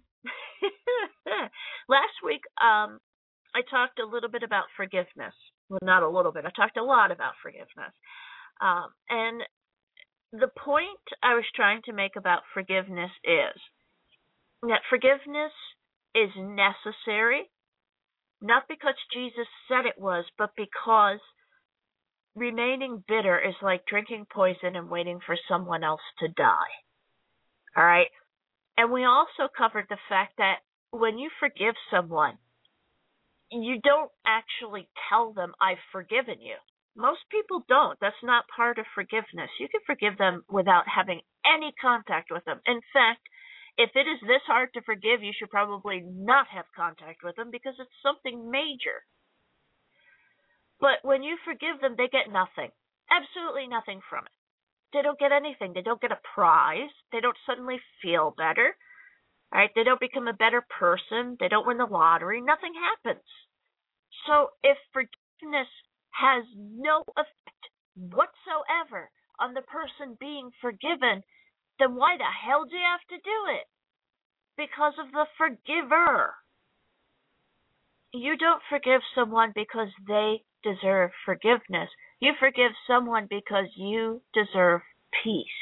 last week, um, I talked a little bit about forgiveness. Well, not a little bit. I talked a lot about forgiveness. Um, and the point I was trying to make about forgiveness is that forgiveness is necessary, not because Jesus said it was, but because remaining bitter is like drinking poison and waiting for someone else to die. All right? And we also covered the fact that when you forgive someone, you don't actually tell them, I've forgiven you. Most people don't. That's not part of forgiveness. You can forgive them without having any contact with them. In fact, if it is this hard to forgive, you should probably not have contact with them because it's something major. But when you forgive them, they get nothing. Absolutely nothing from it. They don't get anything. They don't get a prize. They don't suddenly feel better. Right? They don't become a better person. They don't win the lottery. Nothing happens. So if forgiveness has no effect whatsoever on the person being forgiven, then why the hell do you have to do it? Because of the forgiver. You don't forgive someone because they deserve forgiveness. You forgive someone because you deserve peace.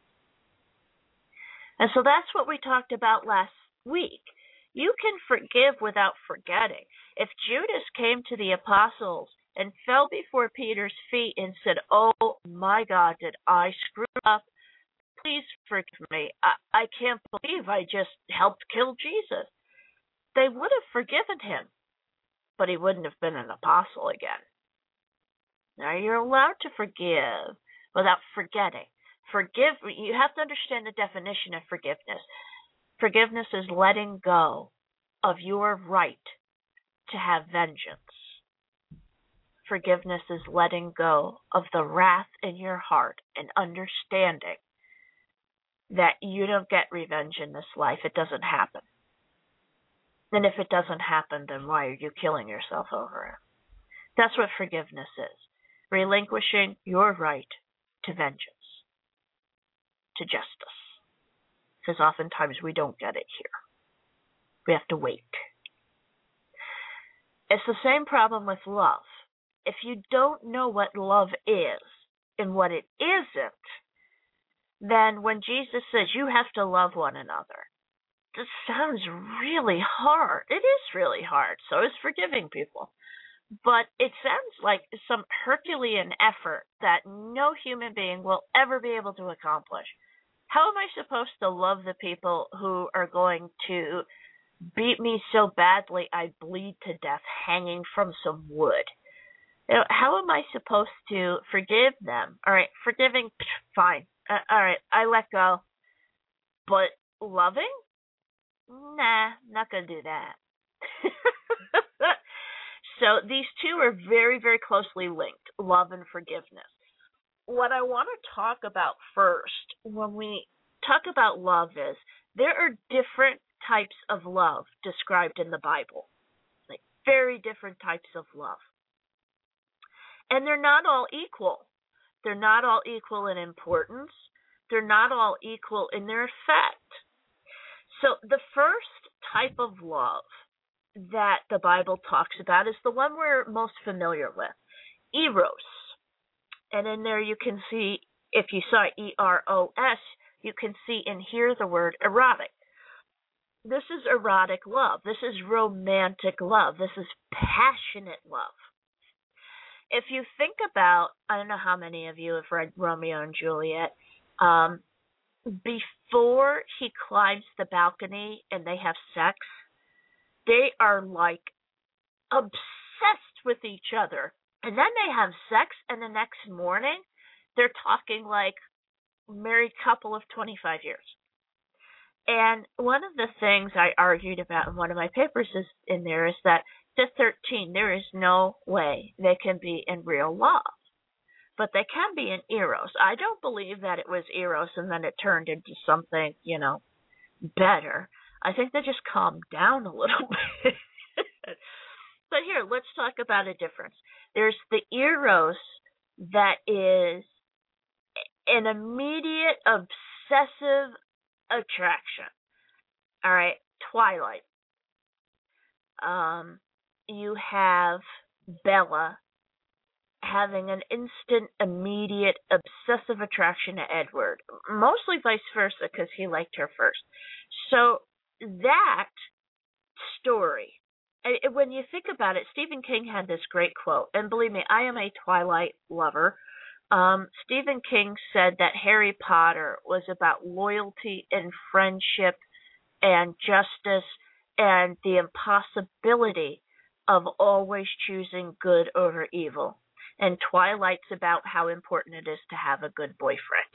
And so that's what we talked about last week. You can forgive without forgetting. If Judas came to the apostles and fell before Peter's feet and said, oh my God, did I screw up? Please forgive me. I, I can't believe I just helped kill Jesus. They would have forgiven him, but he wouldn't have been an apostle again. Now you're allowed to forgive without forgetting. Forgive, you have to understand the definition of forgiveness. Forgiveness is letting go of your right to have vengeance. Forgiveness is letting go of the wrath in your heart and understanding that you don't get revenge in this life. It doesn't happen. And if it doesn't happen, then why are you killing yourself over it? That's what forgiveness is. Relinquishing your right to vengeance, to justice. Because oftentimes we don't get it here. We have to wait. It's the same problem with love. If you don't know what love is and what it isn't, then when Jesus says you have to love one another, this sounds really hard. It is really hard. So is forgiving people. But it sounds like some Herculean effort that no human being will ever be able to accomplish. How am I supposed to love the people who are going to beat me so badly I bleed to death hanging from some wood? You know, how am I supposed to forgive them? All right, forgiving, fine. Uh, all right, I let go. But loving? Nah, not going to do that. So these two are very, very closely linked, love and forgiveness. What I want to talk about first when we talk about love is there are different types of love described in the Bible, like very different types of love. And they're not all equal. They're not all equal in importance. They're not all equal in their effect. So the first type of love that the Bible talks about is the one we're most familiar with, eros. And in there you can see, if you saw E R O S, you can see and hear the word erotic. This is erotic love. This is romantic love. This is passionate love. If you think about, I don't know how many of you have read Romeo and Juliet, um, before he climbs the balcony and they have sex, they are like obsessed with each other. And then they have sex, and the next morning, they're talking like married couple of twenty-five years. And one of the things I argued about in one of my papers is in there is that to thirteen, there is no way they can be in real love. But they can be in eros. I don't believe that it was eros and then it turned into something, you know, better. I think they just calmed down a little bit. But here, let's talk about a difference. There's the eros that is an immediate, obsessive attraction. All right, Twilight. Um, you have Bella having an instant, immediate, obsessive attraction to Edward. Mostly vice versa because he liked her first. So that story, when you think about it, Stephen King had this great quote, and believe me, I am a Twilight lover. Um, Stephen King said that Harry Potter was about loyalty and friendship and justice and the impossibility of always choosing good over evil. And Twilight's about how important it is to have a good boyfriend.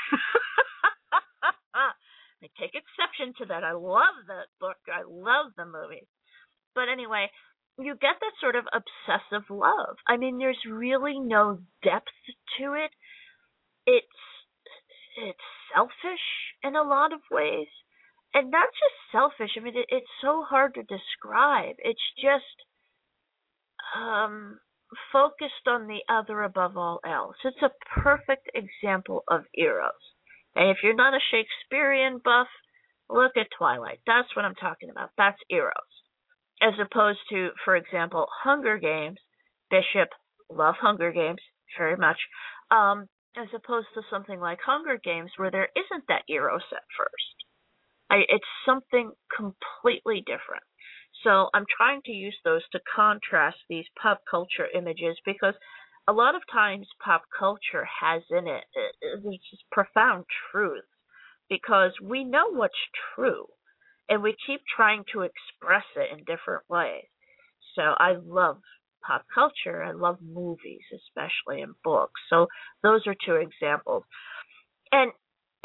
I take exception to that. I love that book. I love the movie. But anyway, you get that sort of obsessive love. I mean, there's really no depth to it. It's it's selfish in a lot of ways. And not just selfish. I mean, it, it's so hard to describe. It's just um, focused on the other above all else. It's a perfect example of eros. And if you're not a Shakespearean buff, look at Twilight. That's what I'm talking about. That's eros. As opposed to, for example, Hunger Games. Bishop, love Hunger Games very much. Um, as opposed to something like Hunger Games where there isn't that eros at first. I, it's something completely different. So I'm trying to use those to contrast these pop culture images because a lot of times pop culture has in it, it there's just profound truth because we know what's true and we keep trying to express it in different ways. So I love pop culture. I love movies, especially, and books. So those are two examples. And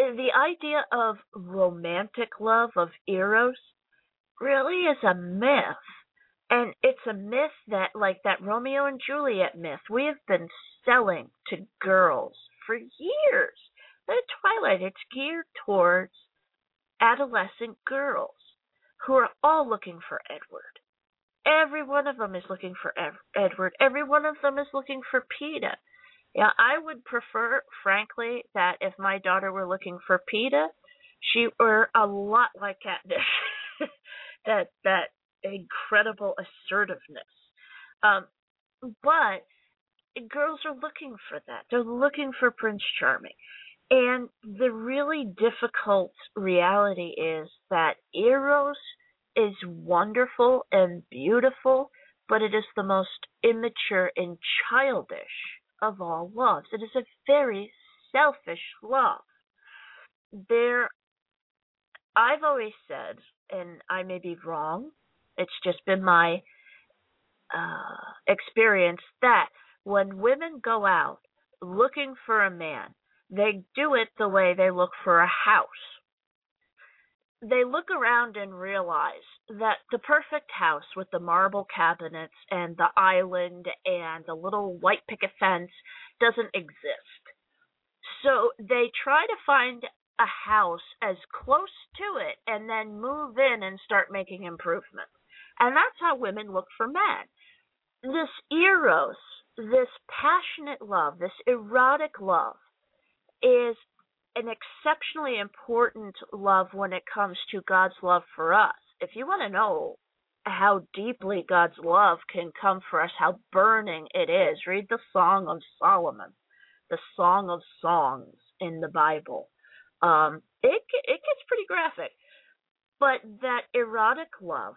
the idea of romantic love, of eros, really is a myth. And it's a myth that, like that Romeo and Juliet myth, we have been selling to girls for years. The Twilight, it's geared towards adolescent girls who are all looking for Edward. Every one of them is looking for Edward. Every one of them is looking for Peeta. Yeah, I would prefer, frankly, that if my daughter were looking for Peeta, she were a lot like Katniss. that that incredible assertiveness. Um, but girls are looking for that. They're looking for Prince Charming. And the really difficult reality is that Eros is wonderful and beautiful, but it is the most immature and childish of all loves. It is a very selfish love. There, I've always said, and I may be wrong, it's just been my uh, experience, that when women go out looking for a man, they do it the way they look for a house. They look around and realize that the perfect house with the marble cabinets and the island and the little white picket fence doesn't exist. So they try to find a house as close to it and then move in and start making improvements. And that's how women look for men. This eros, this passionate love, this erotic love, is an exceptionally important love when it comes to God's love for us. If you want to know how deeply God's love can come for us, how burning it is, read the Song of Solomon, the Song of Songs in the Bible. Um, it it gets pretty graphic, but that erotic love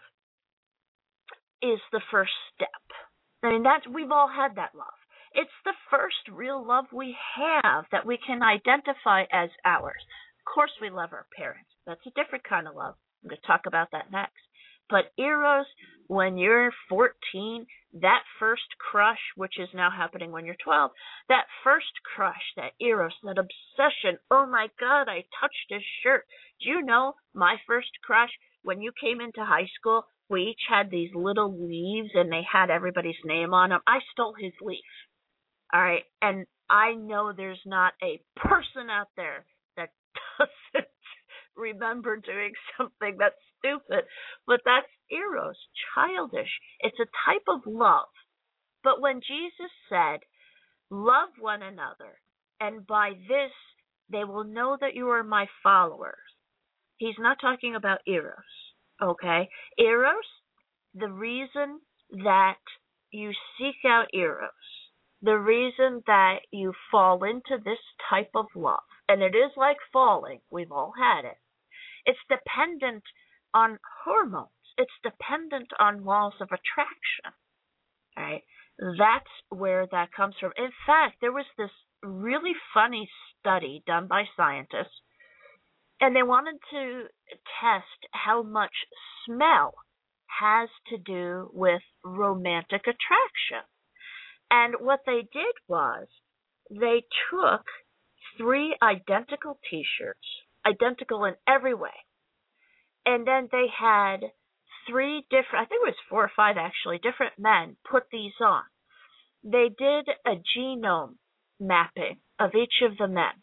is the first step. I mean, that's, we've all had that love. It's the first real love we have that we can identify as ours. Of course, we love our parents. That's a different kind of love. I'm going to talk about that next. But eros, when you're fourteen, that first crush, which is now happening when you're twelve, that first crush, that eros, that obsession, oh my God, I touched his shirt. Do you know my first crush, when you came into high school, we each had these little leaves and they had everybody's name on them. I stole his leaf. All right, and I know there's not a person out there that doesn't remember doing something that's stupid, but that's eros, childish. It's a type of love. But when Jesus said, love one another, and by this they will know that you are my followers, he's not talking about eros, okay? Eros, the reason that you seek out eros, the reason that you fall into this type of love, and it is like falling, we've all had it, it's dependent on hormones. It's dependent on laws of attraction, right? That's where that comes from. In fact, there was this really funny study done by scientists, and they wanted to test how much smell has to do with romantic attraction. And what they did was they took three identical t-shirts, identical in every way, and then they had three different, I think it was four or five actually, different men put these on. They did a genome mapping of each of the men.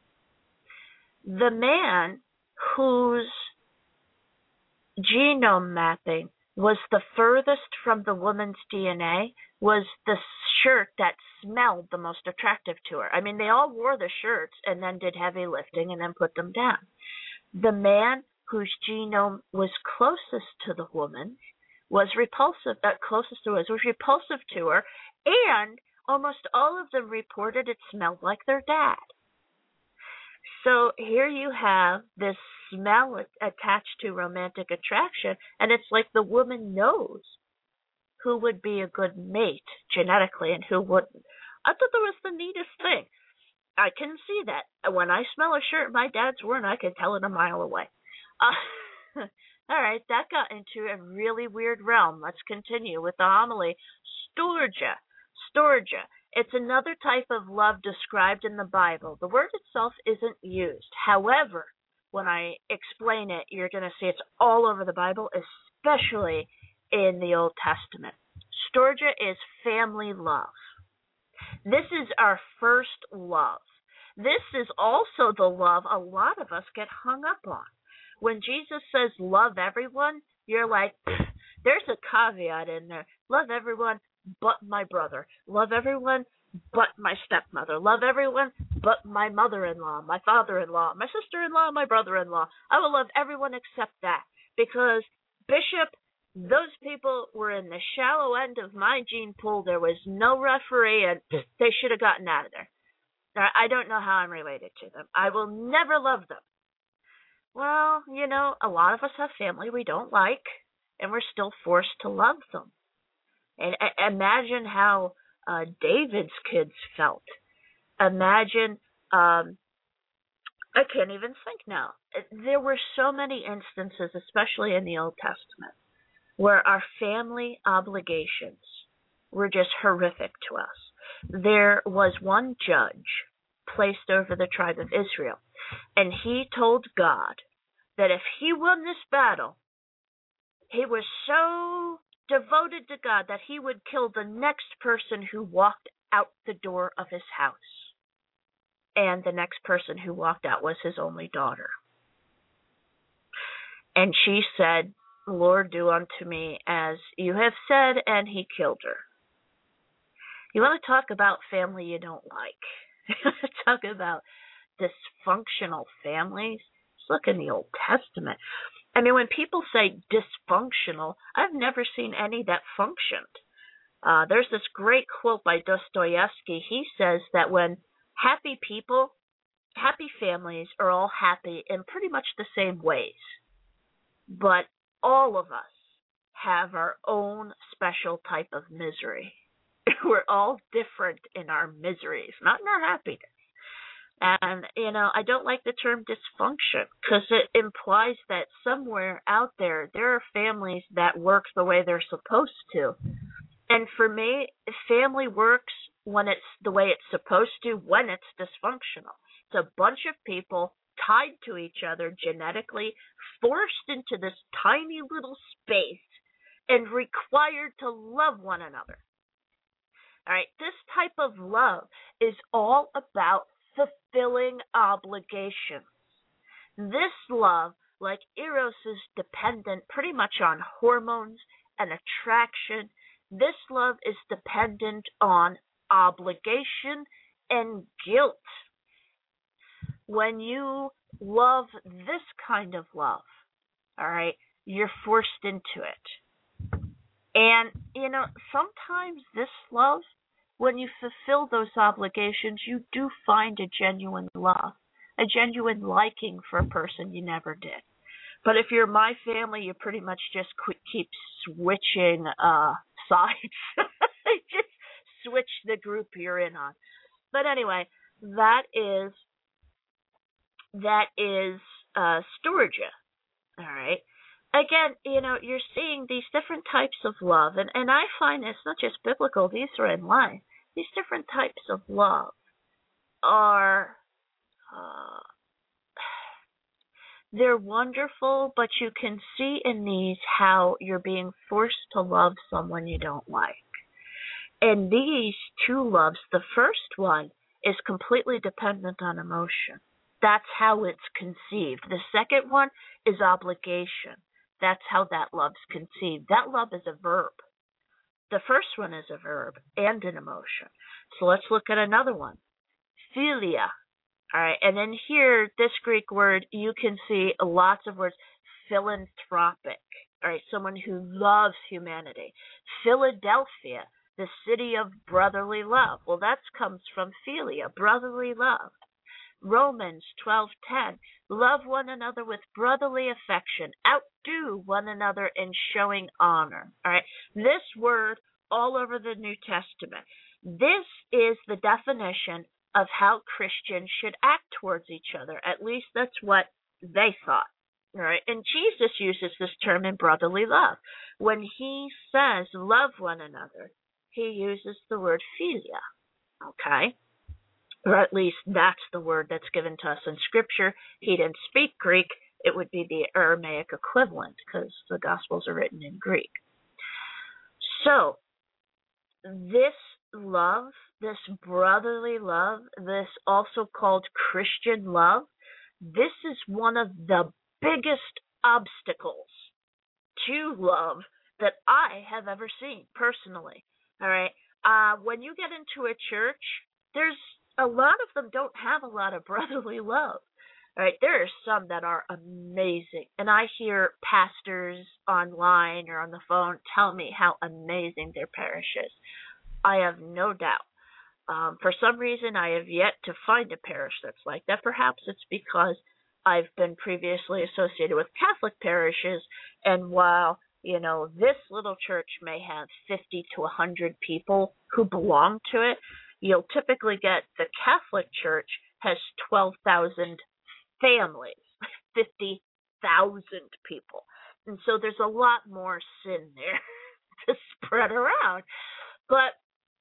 The man whose genome mapping was the furthest from the woman's D N A was the shirt that smelled the most attractive to her. I mean, they all wore the shirts and then did heavy lifting and then put them down. The man whose genome was closest to the woman was repulsive, uh, closest to her, was repulsive to her, and almost all of them reported it smelled like their dad. So here you have this smell attached to romantic attraction, and it's like the woman knows who would be a good mate genetically and who wouldn't. I thought that was the neatest thing. I can see that. When I smell a shirt my dad's wearing, I can tell it a mile away. Uh, all right, that got into a really weird realm. Let's continue with the homily. Storgia. Storgia. It's another type of love described in the Bible. The word itself isn't used. However, when I explain it, you're going to see it's all over the Bible, especially in the Old Testament. Storge is family love. This is our first love. This is also the love a lot of us get hung up on. When Jesus says love everyone, you're like, there's a caveat in there. Love everyone but my brother. Love everyone but my stepmother. Love everyone but my mother-in-law, my father-in-law, my sister-in-law, my brother-in-law. I will love everyone except that. Because, Bishop, those people were in the shallow end of my gene pool. There was no referee, and they should have gotten out of there. I don't know how I'm related to them. I will never love them. Well, you know, a lot of us have family we don't like, and we're still forced to love them. And uh, imagine how uh, David's kids felt. Imagine, um, I can't even think now. There were so many instances, especially in the Old Testament, where our family obligations were just horrific to us. There was one judge placed over the tribe of Israel, and he told God that if he won this battle, he was so devoted to God that he would kill the next person who walked out the door of his house. And the next person who walked out was his only daughter. And she said, Lord, do unto me as you have said, and he killed her. You want to talk about family you don't like? Talk about dysfunctional families? Just look in the Old Testament. I mean, when people say dysfunctional, I've never seen any that functioned. Uh, there's this great quote by Dostoevsky. He says that when happy people, happy families are all happy in pretty much the same ways. But all of us have our own special type of misery. We're all different in our miseries, not in our happiness. And, you know, I don't like the term dysfunction because it implies that somewhere out there, there are families that work the way they're supposed to. And for me, family works when it's the way it's supposed to, when it's dysfunctional. It's a bunch of people tied to each other genetically, forced into this tiny little space, and required to love one another. All right, this type of love is all about fulfilling obligations. This love, like Eros, is dependent pretty much on hormones and attraction. This love is dependent on obligation and guilt. When you love this kind of love, all right, you're forced into it. And, you know, sometimes this love, when you fulfill those obligations, you do find a genuine love, a genuine liking for a person you never did. But if you're my family, you pretty much just keep switching uh, sides. Just switch the group you're in on. But anyway, that is that is uh, Storge. All right. Again, you know, you're seeing these different types of love, and, and I find it's not just biblical, these are in life. These different types of love are, uh, they're wonderful, but you can see in these how you're being forced to love someone you don't like. And these two loves, the first one is completely dependent on emotion. That's how it's conceived. The second one is obligation. That's how that love's conceived. That love is a verb. The first one is a verb and an emotion. So let's look at another one. Philia. All right, and then here, this Greek word, you can see lots of words. Philanthropic. All right, someone who loves humanity. Philadelphia, the city of brotherly love. Well, that comes from philia, brotherly love. Romans twelve ten, love one another with brotherly affection. Outdo one another in showing honor. All right, this word all over the New Testament. This is the definition of how Christians should act towards each other. At least that's what they thought. All right, and Jesus uses this term in brotherly love. When he says love one another, he uses the word philia. Okay? Or at least that's the word that's given to us in Scripture. He didn't speak Greek. It would be the Aramaic equivalent because the Gospels are written in Greek. So, this love, this brotherly love, this also called Christian love, this is one of the biggest obstacles to love that I have ever seen personally. All right. Uh, when you get into a church, there's a lot of them don't have a lot of brotherly love. All right. There are some that are amazing. And I hear pastors online or on the phone tell me how amazing their parish is. I have no doubt. Um, for some reason, I have yet to find a parish that's like that. Perhaps it's because I've been previously associated with Catholic parishes, and while, you know, this little church may have fifty to one hundred people who belong to it, you'll typically get the Catholic Church has twelve thousand families, fifty thousand people. And so there's a lot more sin there to spread around. But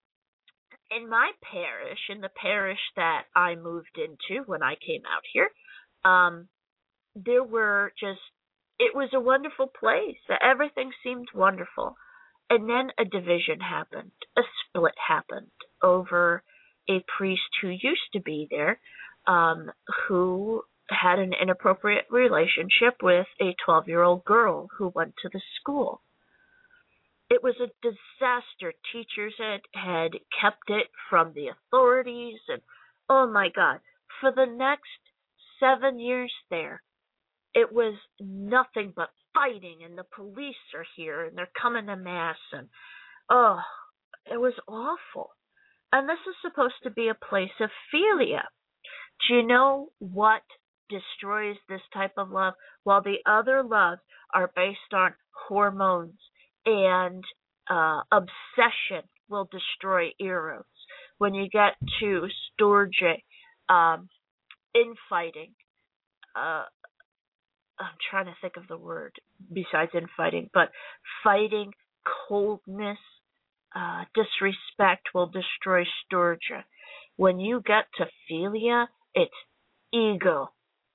in my parish, in the parish that I moved into when I came out here, um, there were just, it was a wonderful place. Everything seemed wonderful. And then a division happened, a split happened over a priest who used to be there, um, who had an inappropriate relationship with a twelve-year-old girl who went to the school. It was a disaster. Teachers had, had kept it from the authorities, and oh my God, for the next seven years there, it was nothing but fighting, and the police are here, and they're coming to mass, and oh, it was awful. And this is supposed to be a place of philia. Do you know what destroys this type of love? While the other loves are based on hormones and uh, obsession will destroy eros. When you get to storge, um, infighting, uh, I'm trying to think of the word besides infighting, but fighting, coldness, uh, disrespect will destroy storge. When you get to philia, it's ego.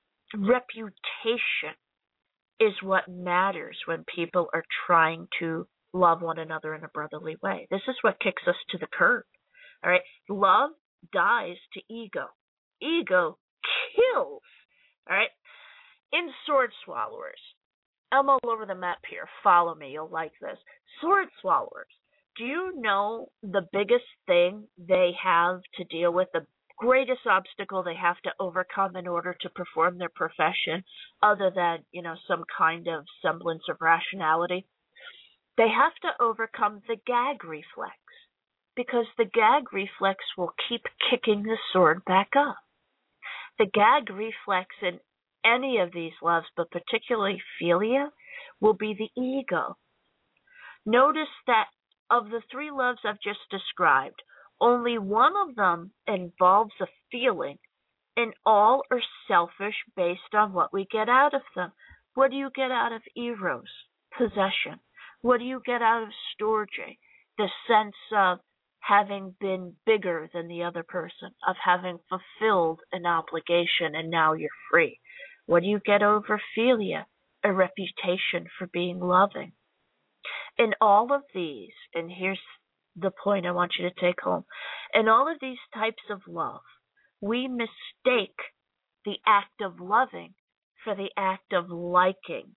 Reputation is what matters when people are trying to love one another in a brotherly way. This is what kicks us to the curb. All right. Love dies to ego. Ego kills. All right. In Sword Swallowers, I'm all over the map here. Follow me. You'll like this. Sword Swallowers. Do you know the biggest thing they have to deal with, the greatest obstacle they have to overcome in order to perform their profession, other than, you know, some kind of semblance of rationality? They have to overcome the gag reflex, because the gag reflex will keep kicking the sword back up. The gag reflex in any of these loves, but particularly philia, will be the ego. Notice that of the three loves I've just described, only one of them involves a feeling, and all are selfish based on what we get out of them. What do you get out of eros? Possession. What do you get out of storge? The sense of having been bigger than the other person, of having fulfilled an obligation and now you're free. What do you get over philia? A reputation for being loving. In all of these, and here's the point I want you to take home, in all of these types of love, we mistake the act of loving for the act of liking.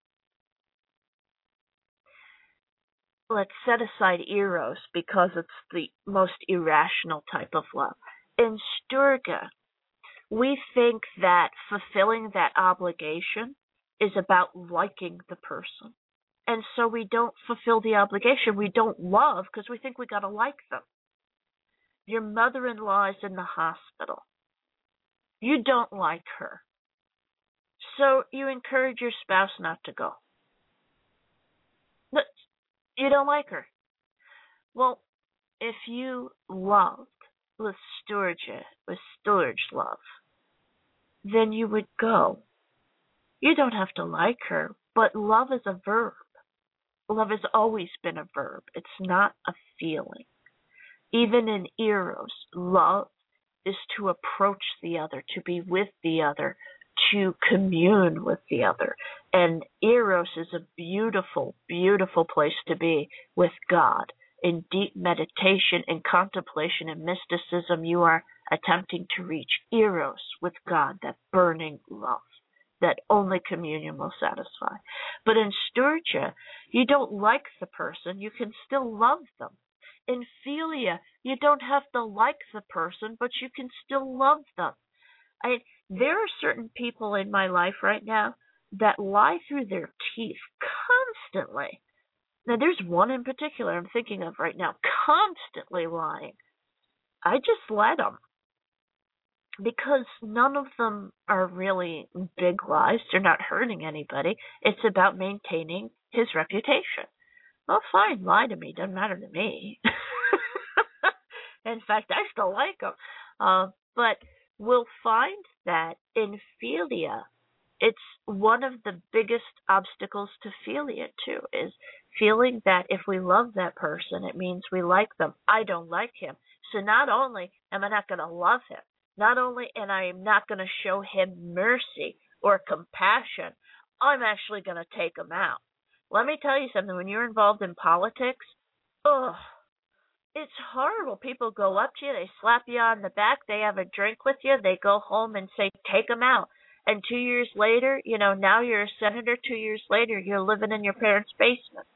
Let's set aside eros because it's the most irrational type of love. In storge, we think that fulfilling that obligation is about liking the person. And so we don't fulfill the obligation. We don't love because we think we got to like them. Your mother-in-law is in the hospital. You don't like her. So you encourage your spouse not to go. But you don't like her. Well, if you loved with storge, with storge love, then you would go. You don't have to like her, but love is a verb. Love has always been a verb. It's not a feeling. Even in eros, love is to approach the other, to be with the other, to commune with the other. And eros is a beautiful, beautiful place to be with God. In deep meditation and contemplation and mysticism, you are attempting to reach eros with God, that burning love that only communion will satisfy. But in storge, you don't like the person, you can still love them. In philia, you don't have to like the person, but you can still love them. I, there are certain people in my life right now that lie through their teeth constantly. Now, there's one in particular I'm thinking of right now, constantly lying. I just let them. Because none of them are really big lies. They're not hurting anybody. It's about maintaining his reputation. Well, fine, lie to me. Doesn't matter to me. In fact, I still like him. Uh, but we'll find that in philia, it's one of the biggest obstacles to philia, too, is feeling that if we love that person, it means we like them. I don't like him. So not only am I not going to love him, not only am I not going to show him mercy or compassion, I'm actually going to take him out. Let me tell you something. When you're involved in politics, ugh, it's horrible. People go up to you, they slap you on the back, they have a drink with you, they go home and say, take him out. And two years later, you know, now you're a senator, two years later, you're living in your parents' basement.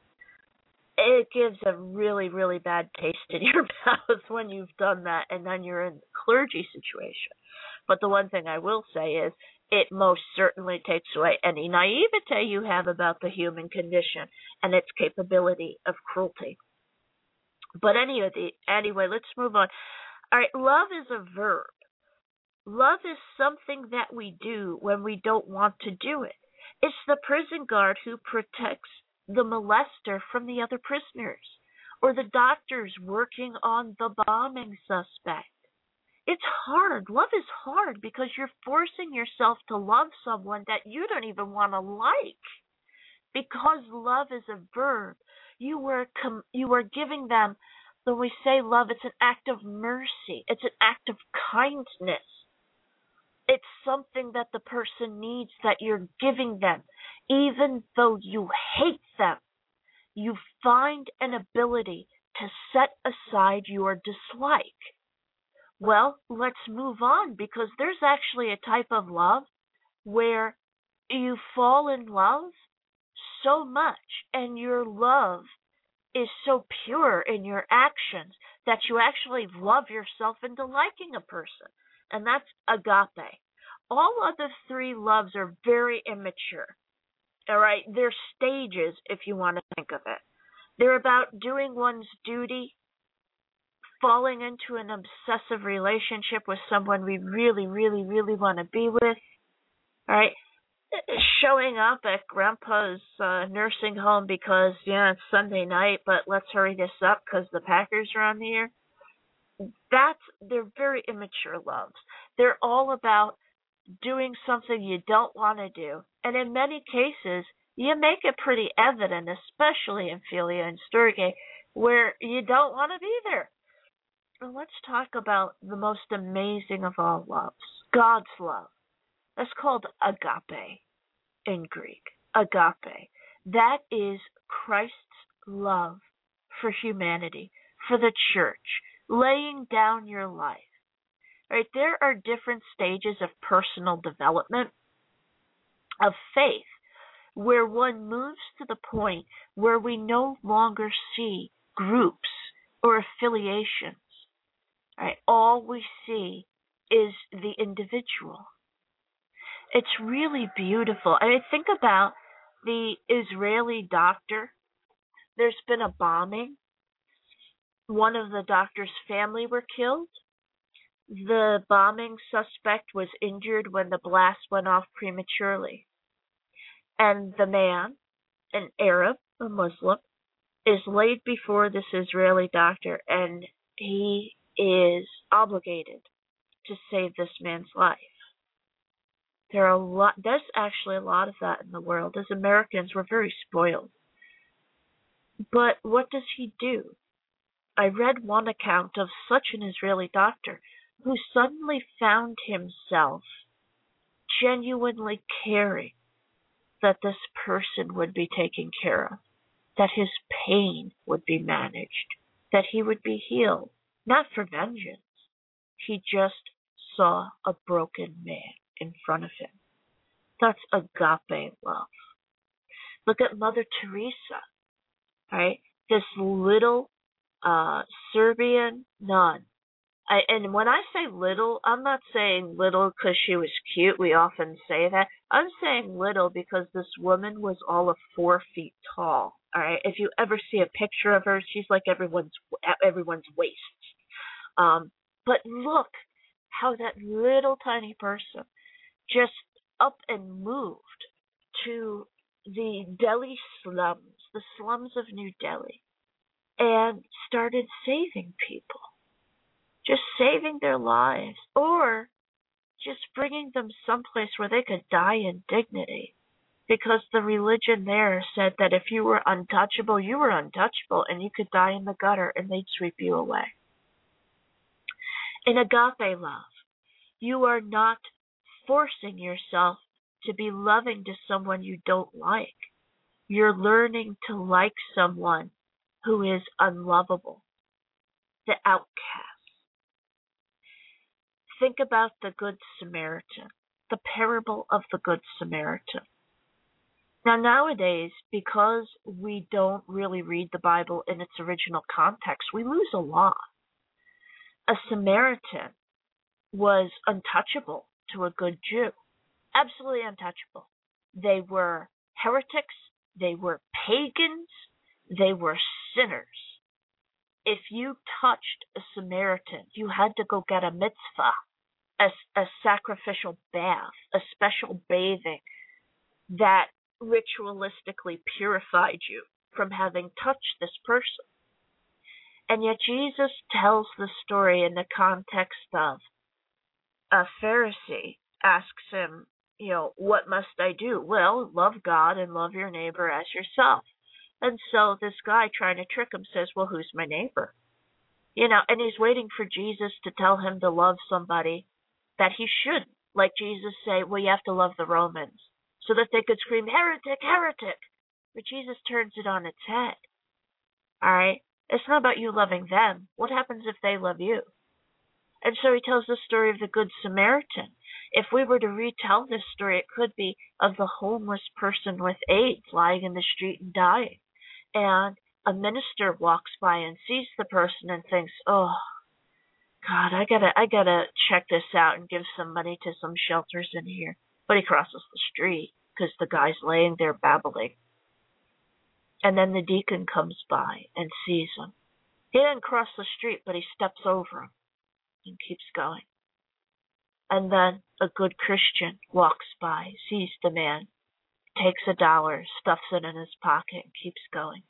It gives a really, really bad taste in your mouth when you've done that, and then you're in a clergy situation. But the one thing I will say is it most certainly takes away any naivete you have about the human condition and its capability of cruelty. But anyway, anyway, let's move on. All right, love is a verb. Love is something that we do when we don't want to do it. It's the prison guard who protects the molester from the other prisoners, or the doctors working on the bombing suspect. It's hard. Love is hard because you're forcing yourself to love someone that you don't even want to like. Because love is a verb, you were com- you were giving them, when we say love, it's an act of mercy. It's an act of kindness. It's something that the person needs that you're giving them. Even though you hate them, you find an ability to set aside your dislike. Well, let's move on, because there's actually a type of love where you fall in love so much and your love is so pure in your actions that you actually love yourself into liking a person. And that's agape. All other three loves are very immature. All right? They're stages, if you want to think of it. They're about doing one's duty, falling into an obsessive relationship with someone we really, really, really want to be with. All right? Showing up at Grandpa's uh, nursing home because, yeah, it's Sunday night, but let's hurry this up because the Packers are on the air. That's, they're very immature loves. They're all about doing something you don't want to do. And in many cases, you make it pretty evident, especially in philia and storge, where you don't want to be there. And let's talk about the most amazing of all loves, God's love. That's called agape in Greek. Agape. That is Christ's love for humanity, for the church, laying down your life. Right? There are different stages of personal development, of faith, where one moves to the point where we no longer see groups or affiliations. Right? All we see is the individual. It's really beautiful. I mean, think about the Israeli doctor. There's been a bombing. One of the doctor's family were killed. The bombing suspect was injured when the blast went off prematurely. And the man, an Arab, a Muslim, is laid before this Israeli doctor, and he is obligated to save this man's life. There are a lot, there's actually a lot of that in the world. As Americans, we're very spoiled. But what does he do? I read one account of such an Israeli doctor who suddenly found himself genuinely caring that this person would be taken care of, that his pain would be managed, that he would be healed, not for vengeance. He just saw a broken man in front of him. That's agape love. Look at Mother Teresa, right? This little uh, Serbian nun. I, and when I say little, I'm not saying little because she was cute. We often say that. I'm saying little because this woman was all of four feet tall. All right. If you ever see a picture of her, she's like everyone's everyone's waist. Um, but look how that little tiny person just up and moved to the Delhi slums, the slums of New Delhi, and started saving people. Just saving their lives, or just bringing them someplace where they could die in dignity. Because the religion there said that if you were untouchable, you were untouchable, and you could die in the gutter and they'd sweep you away. In agape love, you are not forcing yourself to be loving to someone you don't like. You're learning to like someone who is unlovable, the outcast. Think about the Good Samaritan, the parable of the Good Samaritan. Now, nowadays, because we don't really read the Bible in its original context, we lose a lot. A Samaritan was untouchable to a good Jew, absolutely untouchable. They were heretics, they were pagans, they were sinners. If you touched a Samaritan, you had to go get a mitzvah. A, a sacrificial bath, a special bathing that ritualistically purified you from having touched this person. And yet Jesus tells the story in the context of a Pharisee asks him, you know, what must I do? Well, love God and love your neighbor as yourself. And so this guy trying to trick him says, well, who's my neighbor? You know, and he's waiting for Jesus to tell him to love somebody that he shouldn't. Like Jesus say, well, you have to love the Romans, so that they could scream, heretic, heretic. But Jesus turns it on its head. All right? It's not about you loving them. What happens if they love you? And so he tells the story of the Good Samaritan. If we were to retell this story, it could be of the homeless person with AIDS lying in the street and dying. And a minister walks by and sees the person and thinks, oh, God, I gotta, I gotta check this out and give some money to some shelters in here. But he crosses the street because the guy's laying there babbling. And then the deacon comes by and sees him. He didn't cross the street, but he steps over him and keeps going. And then a good Christian walks by, sees the man, takes a dollar, stuffs it in his pocket, and keeps going.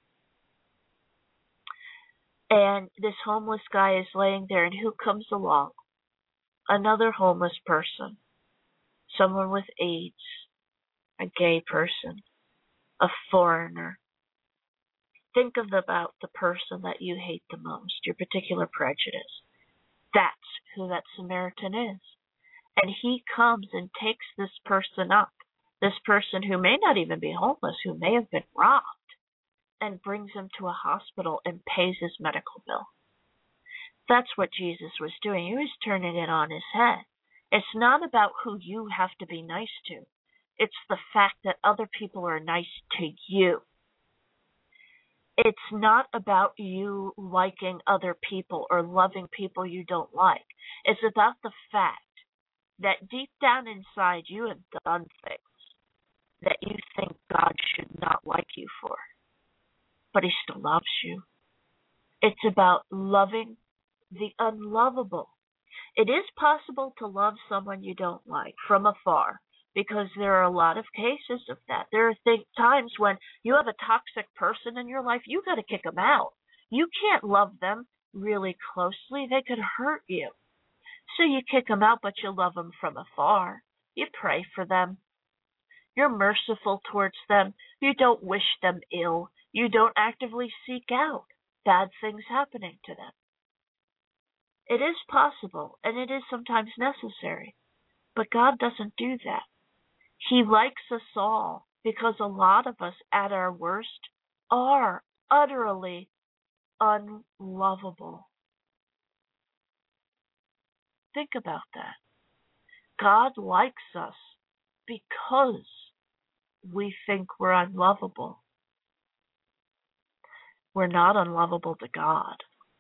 And this homeless guy is laying there, and who comes along? Another homeless person, someone with AIDS, a gay person, a foreigner. Think of about the person that you hate the most, your particular prejudice. That's who that Samaritan is. And he comes and takes this person up, this person who may not even be homeless, who may have been robbed, and brings him to a hospital and pays his medical bill. That's what Jesus was doing. He was turning it on his head. It's not about who you have to be nice to. It's the fact that other people are nice to you. It's not about you liking other people or loving people you don't like. It's about the fact that deep down inside you have done things that you think God should not like you for. But he still loves you. It's about loving the unlovable. It is possible to love someone you don't like from afar, because there are a lot of cases of that. There are th- times when you have a toxic person in your life, you got to kick them out. You can't love them really closely. They could hurt you. So you kick them out, but you love them from afar. You pray for them. You're merciful towards them. You don't wish them ill. You don't actively seek out. bad things happening to them. It is possible, and it is sometimes necessary, but God doesn't do that. He likes us all because a lot of us at our worst are utterly unlovable. Think about that. God likes us because we think we're unlovable. We're not unlovable to God.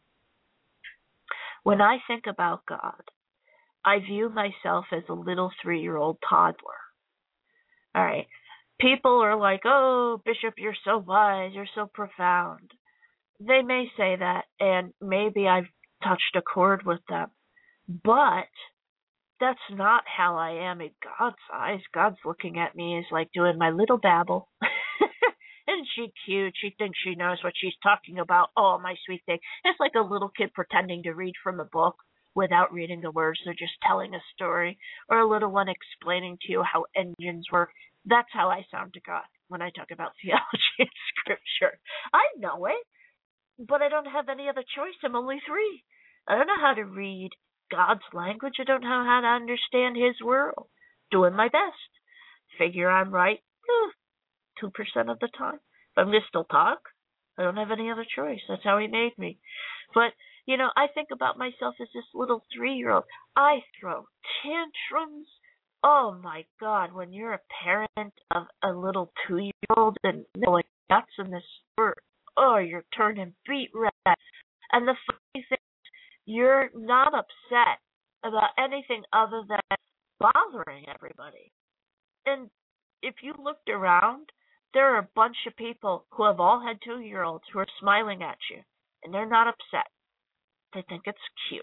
When I think about God, I view myself as a little three-year-old toddler. All right. People are like, oh, Bishop, you're so wise, you're so profound. They may say that, and maybe I've touched a chord with them. But that's not how I am in God's eyes. God's looking at me as like doing my little babble. Isn't she cute? She thinks she knows what she's talking about. Oh, my sweet thing. It's like a little kid pretending to read from a book without reading the words. They're just telling a story. Or a little one explaining to you how engines work. That's how I sound to God when I talk about theology and scripture. I know it, but I don't have any other choice. I'm only three. I don't know how to read God's language. I don't know how to understand His world. Doing my best. Figure I'm right eh, two percent of the time. If I'm going to still talk, I don't have any other choice. That's how He made me. But, you know, I think about myself as this little three-year-old. I throw tantrums. Oh, my God. When you're a parent of a little two-year-old and going nuts in this store, oh, you're turning beet red. And the funny thing, you're not upset about anything other than bothering everybody. And if you looked around, there are a bunch of people who have all had two-year-olds who are smiling at you, and they're not upset. They think it's cute.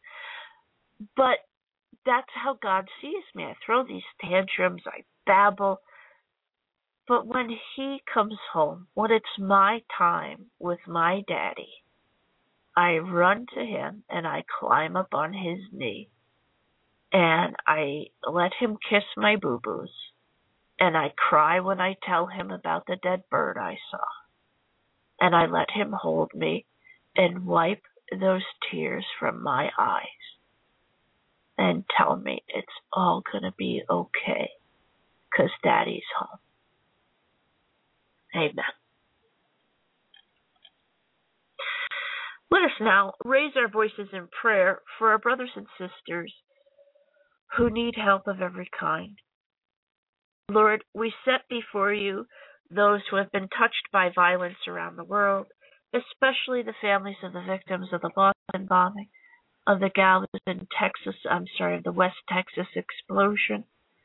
But that's how God sees me. I throw these tantrums, I babble. But when He comes home, when it's my time with my daddy, I run to Him and I climb up on His knee and I let Him kiss my boo-boos and I cry when I tell Him about the dead bird I saw and I let Him hold me and wipe those tears from my eyes and tell me it's all gonna be okay because Daddy's home. Amen. Let us now raise our voices in prayer for our brothers and sisters who need help of every kind. Lord, we set before you those who have been touched by violence around the world, especially the families of the victims of the Boston bombing, of the Galveston, Texas, I'm sorry, of the West Texas explosion.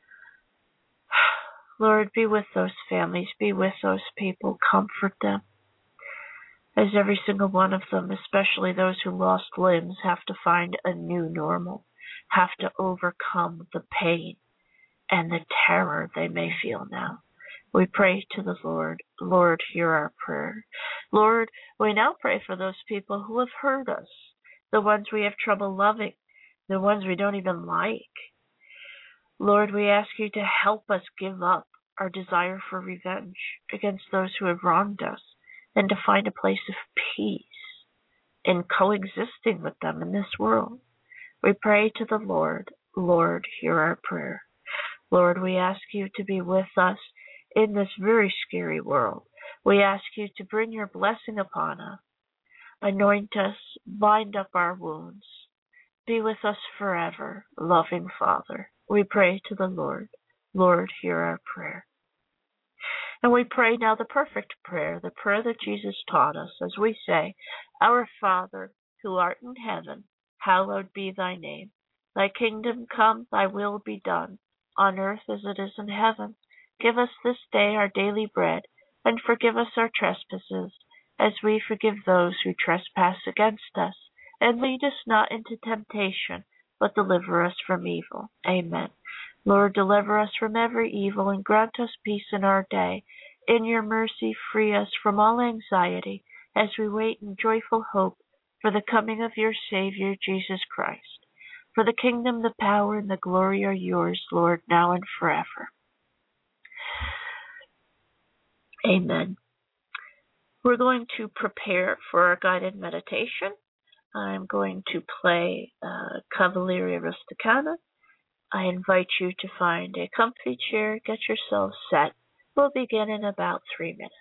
Lord, be with those families, be with those people, comfort them. As every single one of them, especially those who lost limbs, have to find a new normal, have to overcome the pain and the terror they may feel now. We pray to the Lord. Lord, hear our prayer. Lord, we now pray for those people who have hurt us, the ones we have trouble loving, the ones we don't even like. Lord, we ask you to help us give up our desire for revenge against those who have wronged us, and to find a place of peace in coexisting with them in this world. We pray to the Lord. Lord, hear our prayer. Lord, we ask you to be with us in this very scary world. We ask you to bring your blessing upon us. Anoint us, bind up our wounds. Be with us forever, loving Father. We pray to the Lord. Lord, hear our prayer. And we pray now the perfect prayer, the prayer that Jesus taught us, as we say, Our Father, who art in heaven, hallowed be thy name. Thy kingdom come, thy will be done, on earth as it is in heaven. Give us this day our daily bread, and forgive us our trespasses, as we forgive those who trespass against us. And lead us not into temptation, but deliver us from evil. Amen. Lord, deliver us from every evil and grant us peace in our day. In your mercy, free us from all anxiety as we wait in joyful hope for the coming of your Savior, Jesus Christ. For the kingdom, the power, and the glory are yours, Lord, now and forever. Amen. We're going to prepare for our guided meditation. I'm going to play uh, Cavalleria Rusticana. I invite you to find a comfy chair, get yourself set. We'll begin in about three minutes.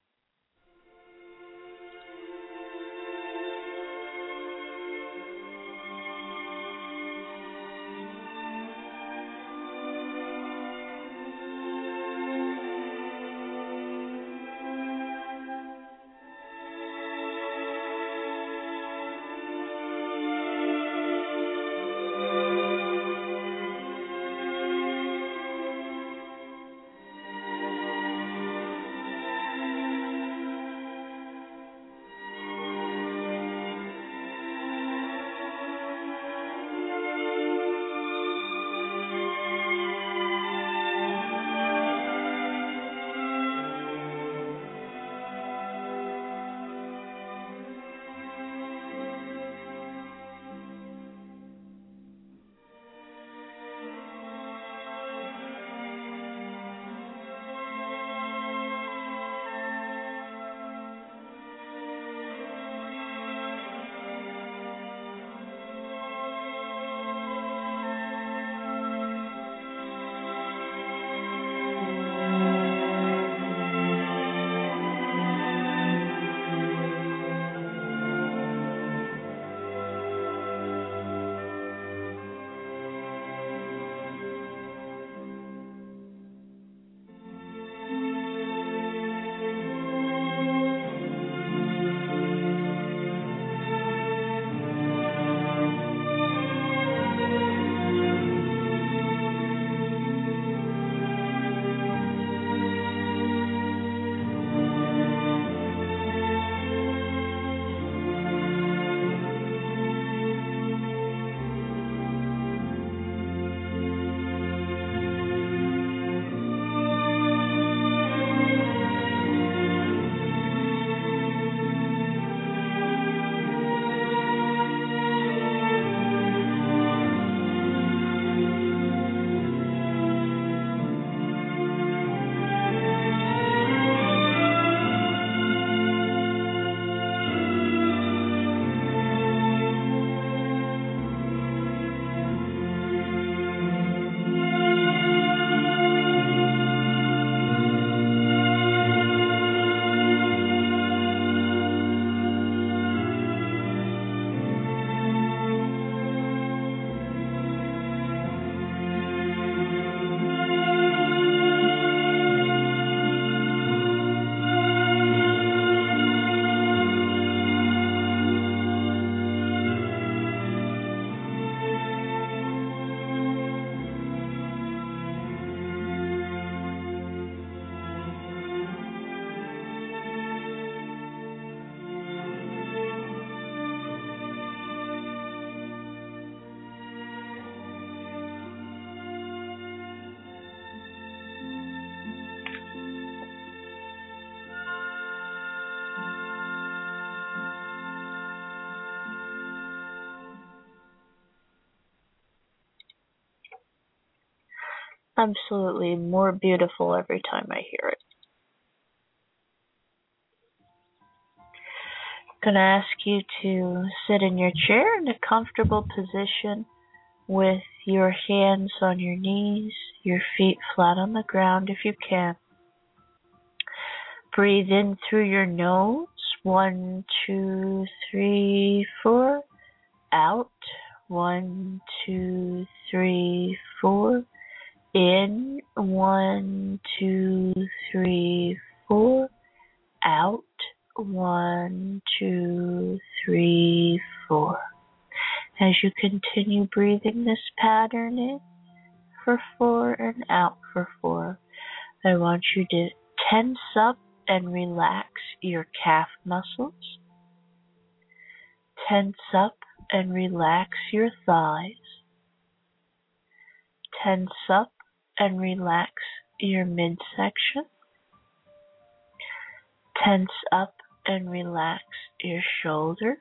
Absolutely more beautiful every time I hear it. I'm going to ask you to sit in your chair in a comfortable position with your hands on your knees, your feet flat on the ground if you can. Breathe in through your nose. One, two, three, four. Out. One, two, three, four. In. One, two, three, four. Out. One, two, three, four. As you continue breathing this pattern in for four and out for four, I want you to tense up and relax your calf muscles. Tense up and relax your thighs. Tense up and relax your midsection. Tense up and relax your shoulders.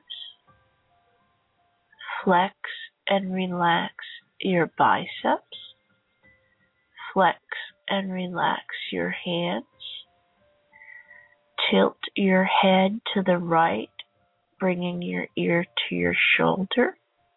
Flex and relax your biceps. Flex and relax your hands. Tilt your head to the right, bringing your ear to your shoulder.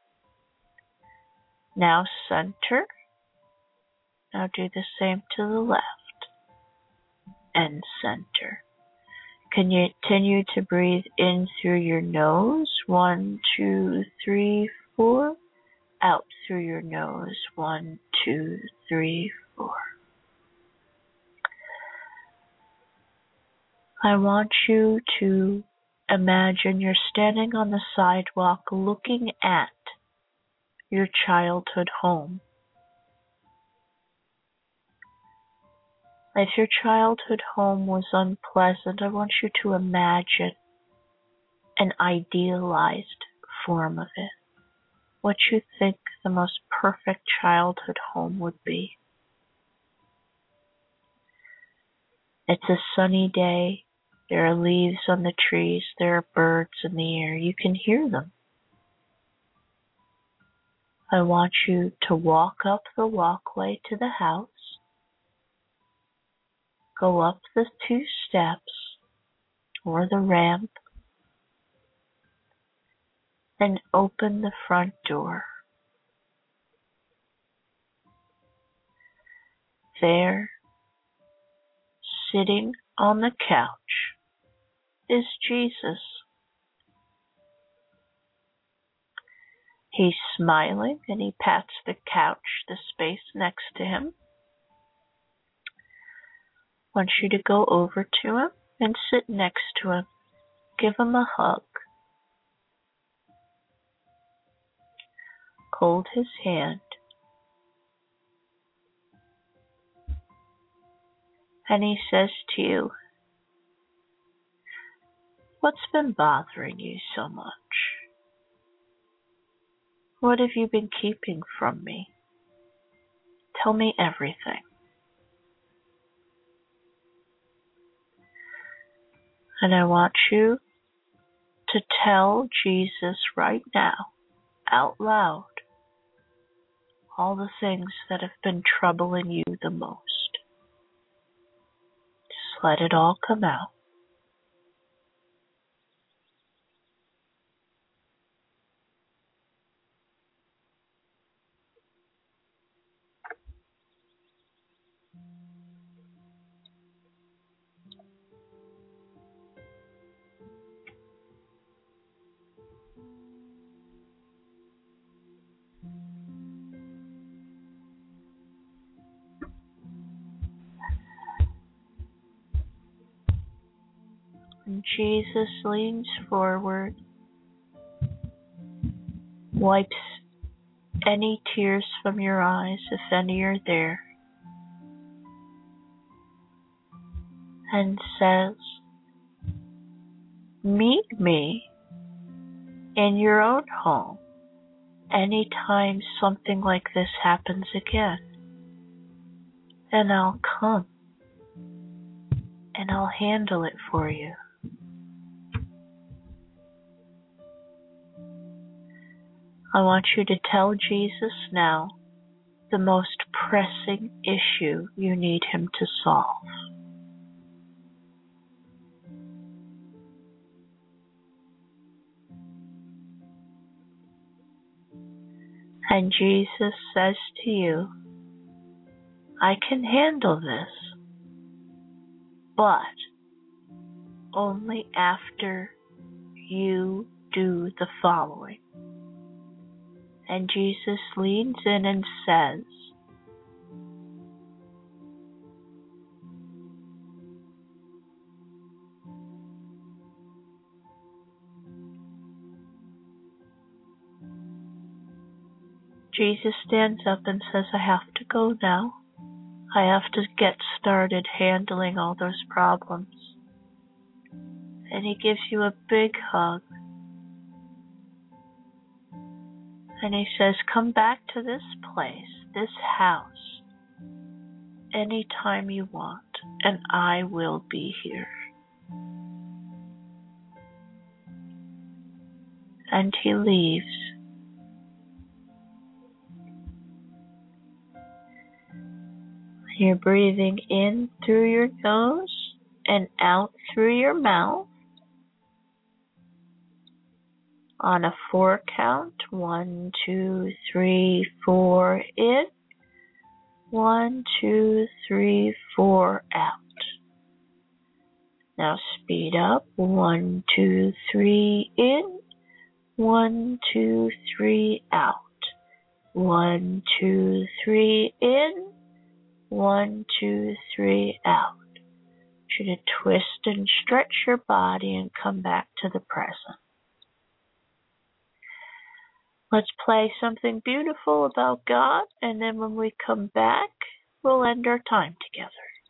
Now center. Now do the same to the left and center. Continue to breathe in through your nose. One, two, three, four. Out through your nose. One, two, three, four. I want you to imagine you're standing on the sidewalk looking at your childhood home. If your childhood home was unpleasant, I want you to imagine an idealized form of it. What you think the most perfect childhood home would be. It's a sunny day. There are leaves on the trees. There are birds in the air. You can hear them. I want you to walk up the walkway to the house. Go up the two steps or the ramp and open the front door. There, sitting on the couch, is Jesus. He's smiling and he pats the couch, the space next to him. I want you to go over to him and sit next to him. Give him a hug. Hold his hand. And he says to you, "What's been bothering you so much? What have you been keeping from me? Tell me everything." And I want you to tell Jesus right now, out loud, all the things that have been troubling you the most. Just let it all come out. And Jesus leans forward, wipes any tears from your eyes, if any are there, and says, "Meet me in your own home anytime something like this happens again, and I'll come and I'll handle it for you." I want you to tell Jesus now the most pressing issue you need him to solve. And Jesus says to you, "I can handle this, but only after you do the following." And Jesus leans in and says, Jesus stands up and says, "I have to go now. I have to get started handling all those problems." And he gives you a big hug. And he says, "Come back to this place, this house, anytime you want, and I will be here." And he leaves. You're breathing in through your nose and out through your mouth. On a four count, one, two, three, four, in. One, two, three, four, out. Now speed up. One, two, three, in. One, two, three, out. One, two, three, in. One, two, three, out. You to twist and stretch your body and come back to the present. Let's play something beautiful about God, and then when we come back, we'll end our time together.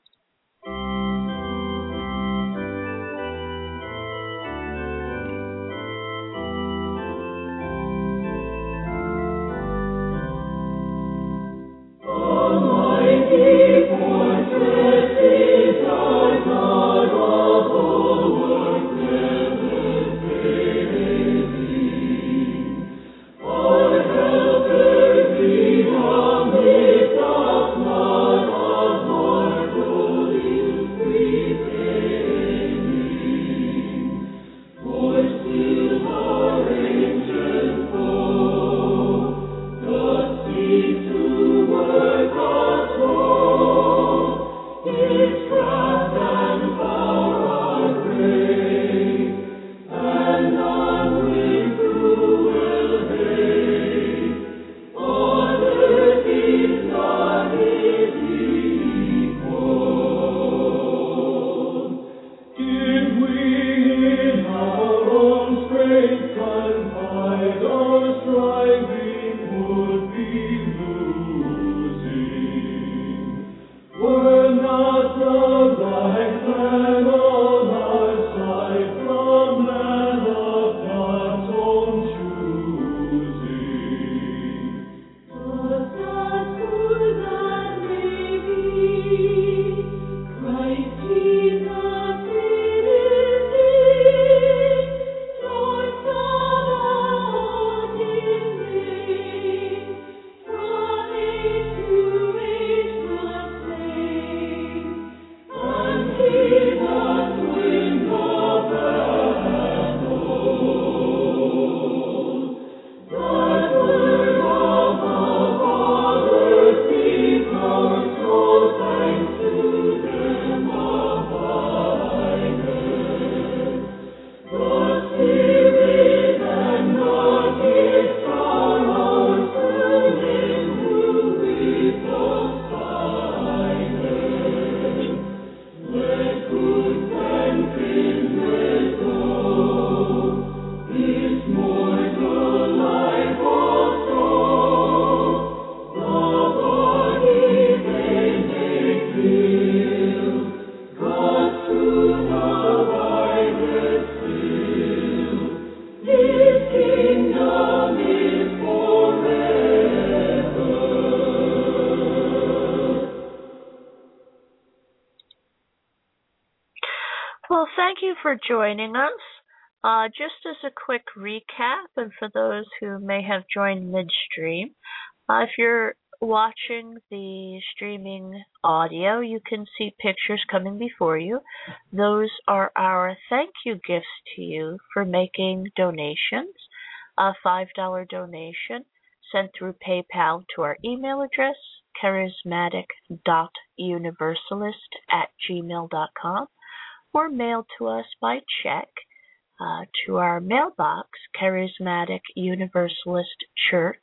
Well, thank you for joining us. Uh, just as a quick recap, and for those who may have joined midstream, uh, if you're watching the streaming audio, you can see pictures coming before you. Those are our thank you gifts to you for making donations. A five dollar donation sent through PayPal to our email address, charismatic dot universalist at gmail dot com, or mailed to us by check uh, to our mailbox, Charismatic Universalist Church,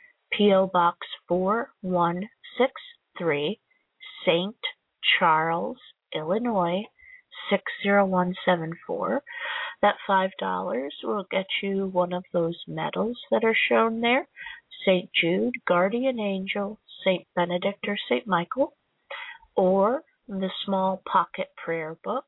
P O Box four one six three, Saint Charles, Illinois, six zero one seven four. That five dollars will get you one of those medals that are shown there, Saint Jude, Guardian Angel, Saint Benedict, or Saint Michael, or the small pocket prayer book,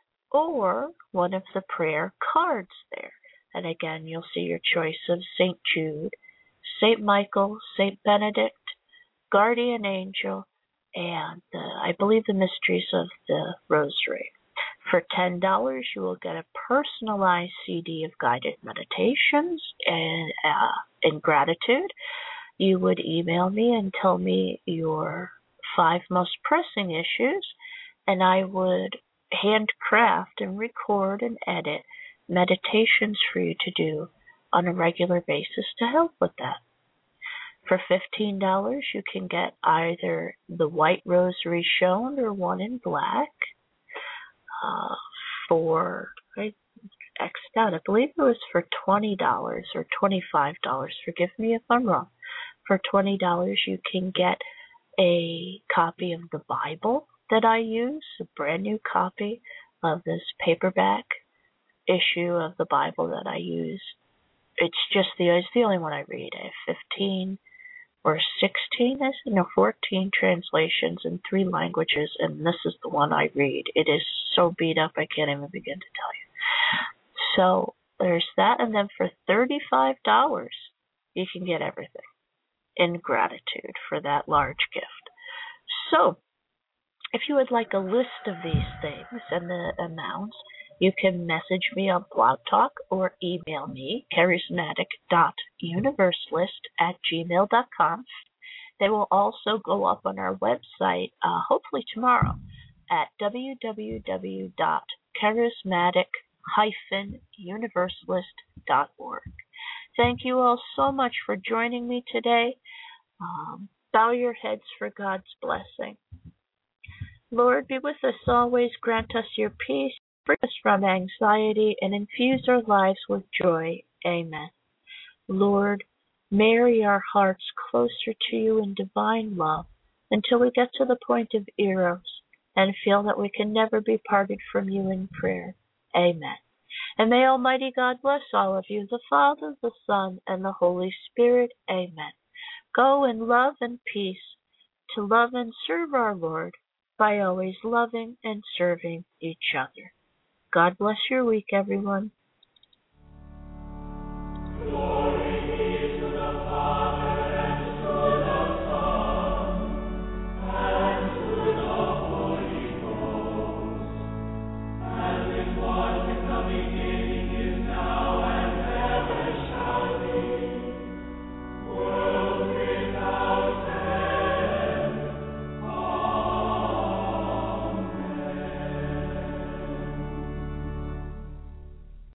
or one of the prayer cards there. And again, you'll see your choice of Saint Jude, Saint Michael, Saint Benedict, Guardian Angel, and the, I believe the Mysteries of the Rosary. For ten dollars, you will get a personalized C D of guided meditations. And uh, in gratitude, you would email me and tell me your five most pressing issues, and I would handcraft and record and edit meditations for you to do on a regular basis to help with that. For fifteen dollars, you can get either the White Rosary Shown or one in black. Uh, for, I X'd out, I believe it was for twenty dollars or twenty-five dollars. Forgive me if I'm wrong. For twenty dollars, you can get a copy of the Bible that I use, a brand new copy of this paperback issue of the Bible that I use. It's just the, it's the only one I read. I have fifteen or sixteen, I said, no, fourteen translations in three languages, and this is the one I read. It is so beat up, I can't even begin to tell you. So there's that, and then for thirty-five dollars, you can get everything in gratitude for that large gift. So if you would like a list of these things and the amounts, you can message me on Blog Talk or email me, charismatic dot universalist at gmail dot com. They will also go up on our website, uh, hopefully tomorrow, at w w w dot charismatic dash universalist dot org. Thank you all so much for joining me today. Um, bow your heads for God's blessing. Lord, be with us always. Grant us your peace. Free us from anxiety and infuse our lives with joy. Amen. Lord, marry our hearts closer to you in divine love until we get to the point of eros and feel that we can never be parted from you in prayer. Amen. And may Almighty God bless all of you, the Father, the Son, and the Holy Spirit. Amen. Go in love and peace to love and serve our Lord by always loving and serving each other. God bless your week, everyone.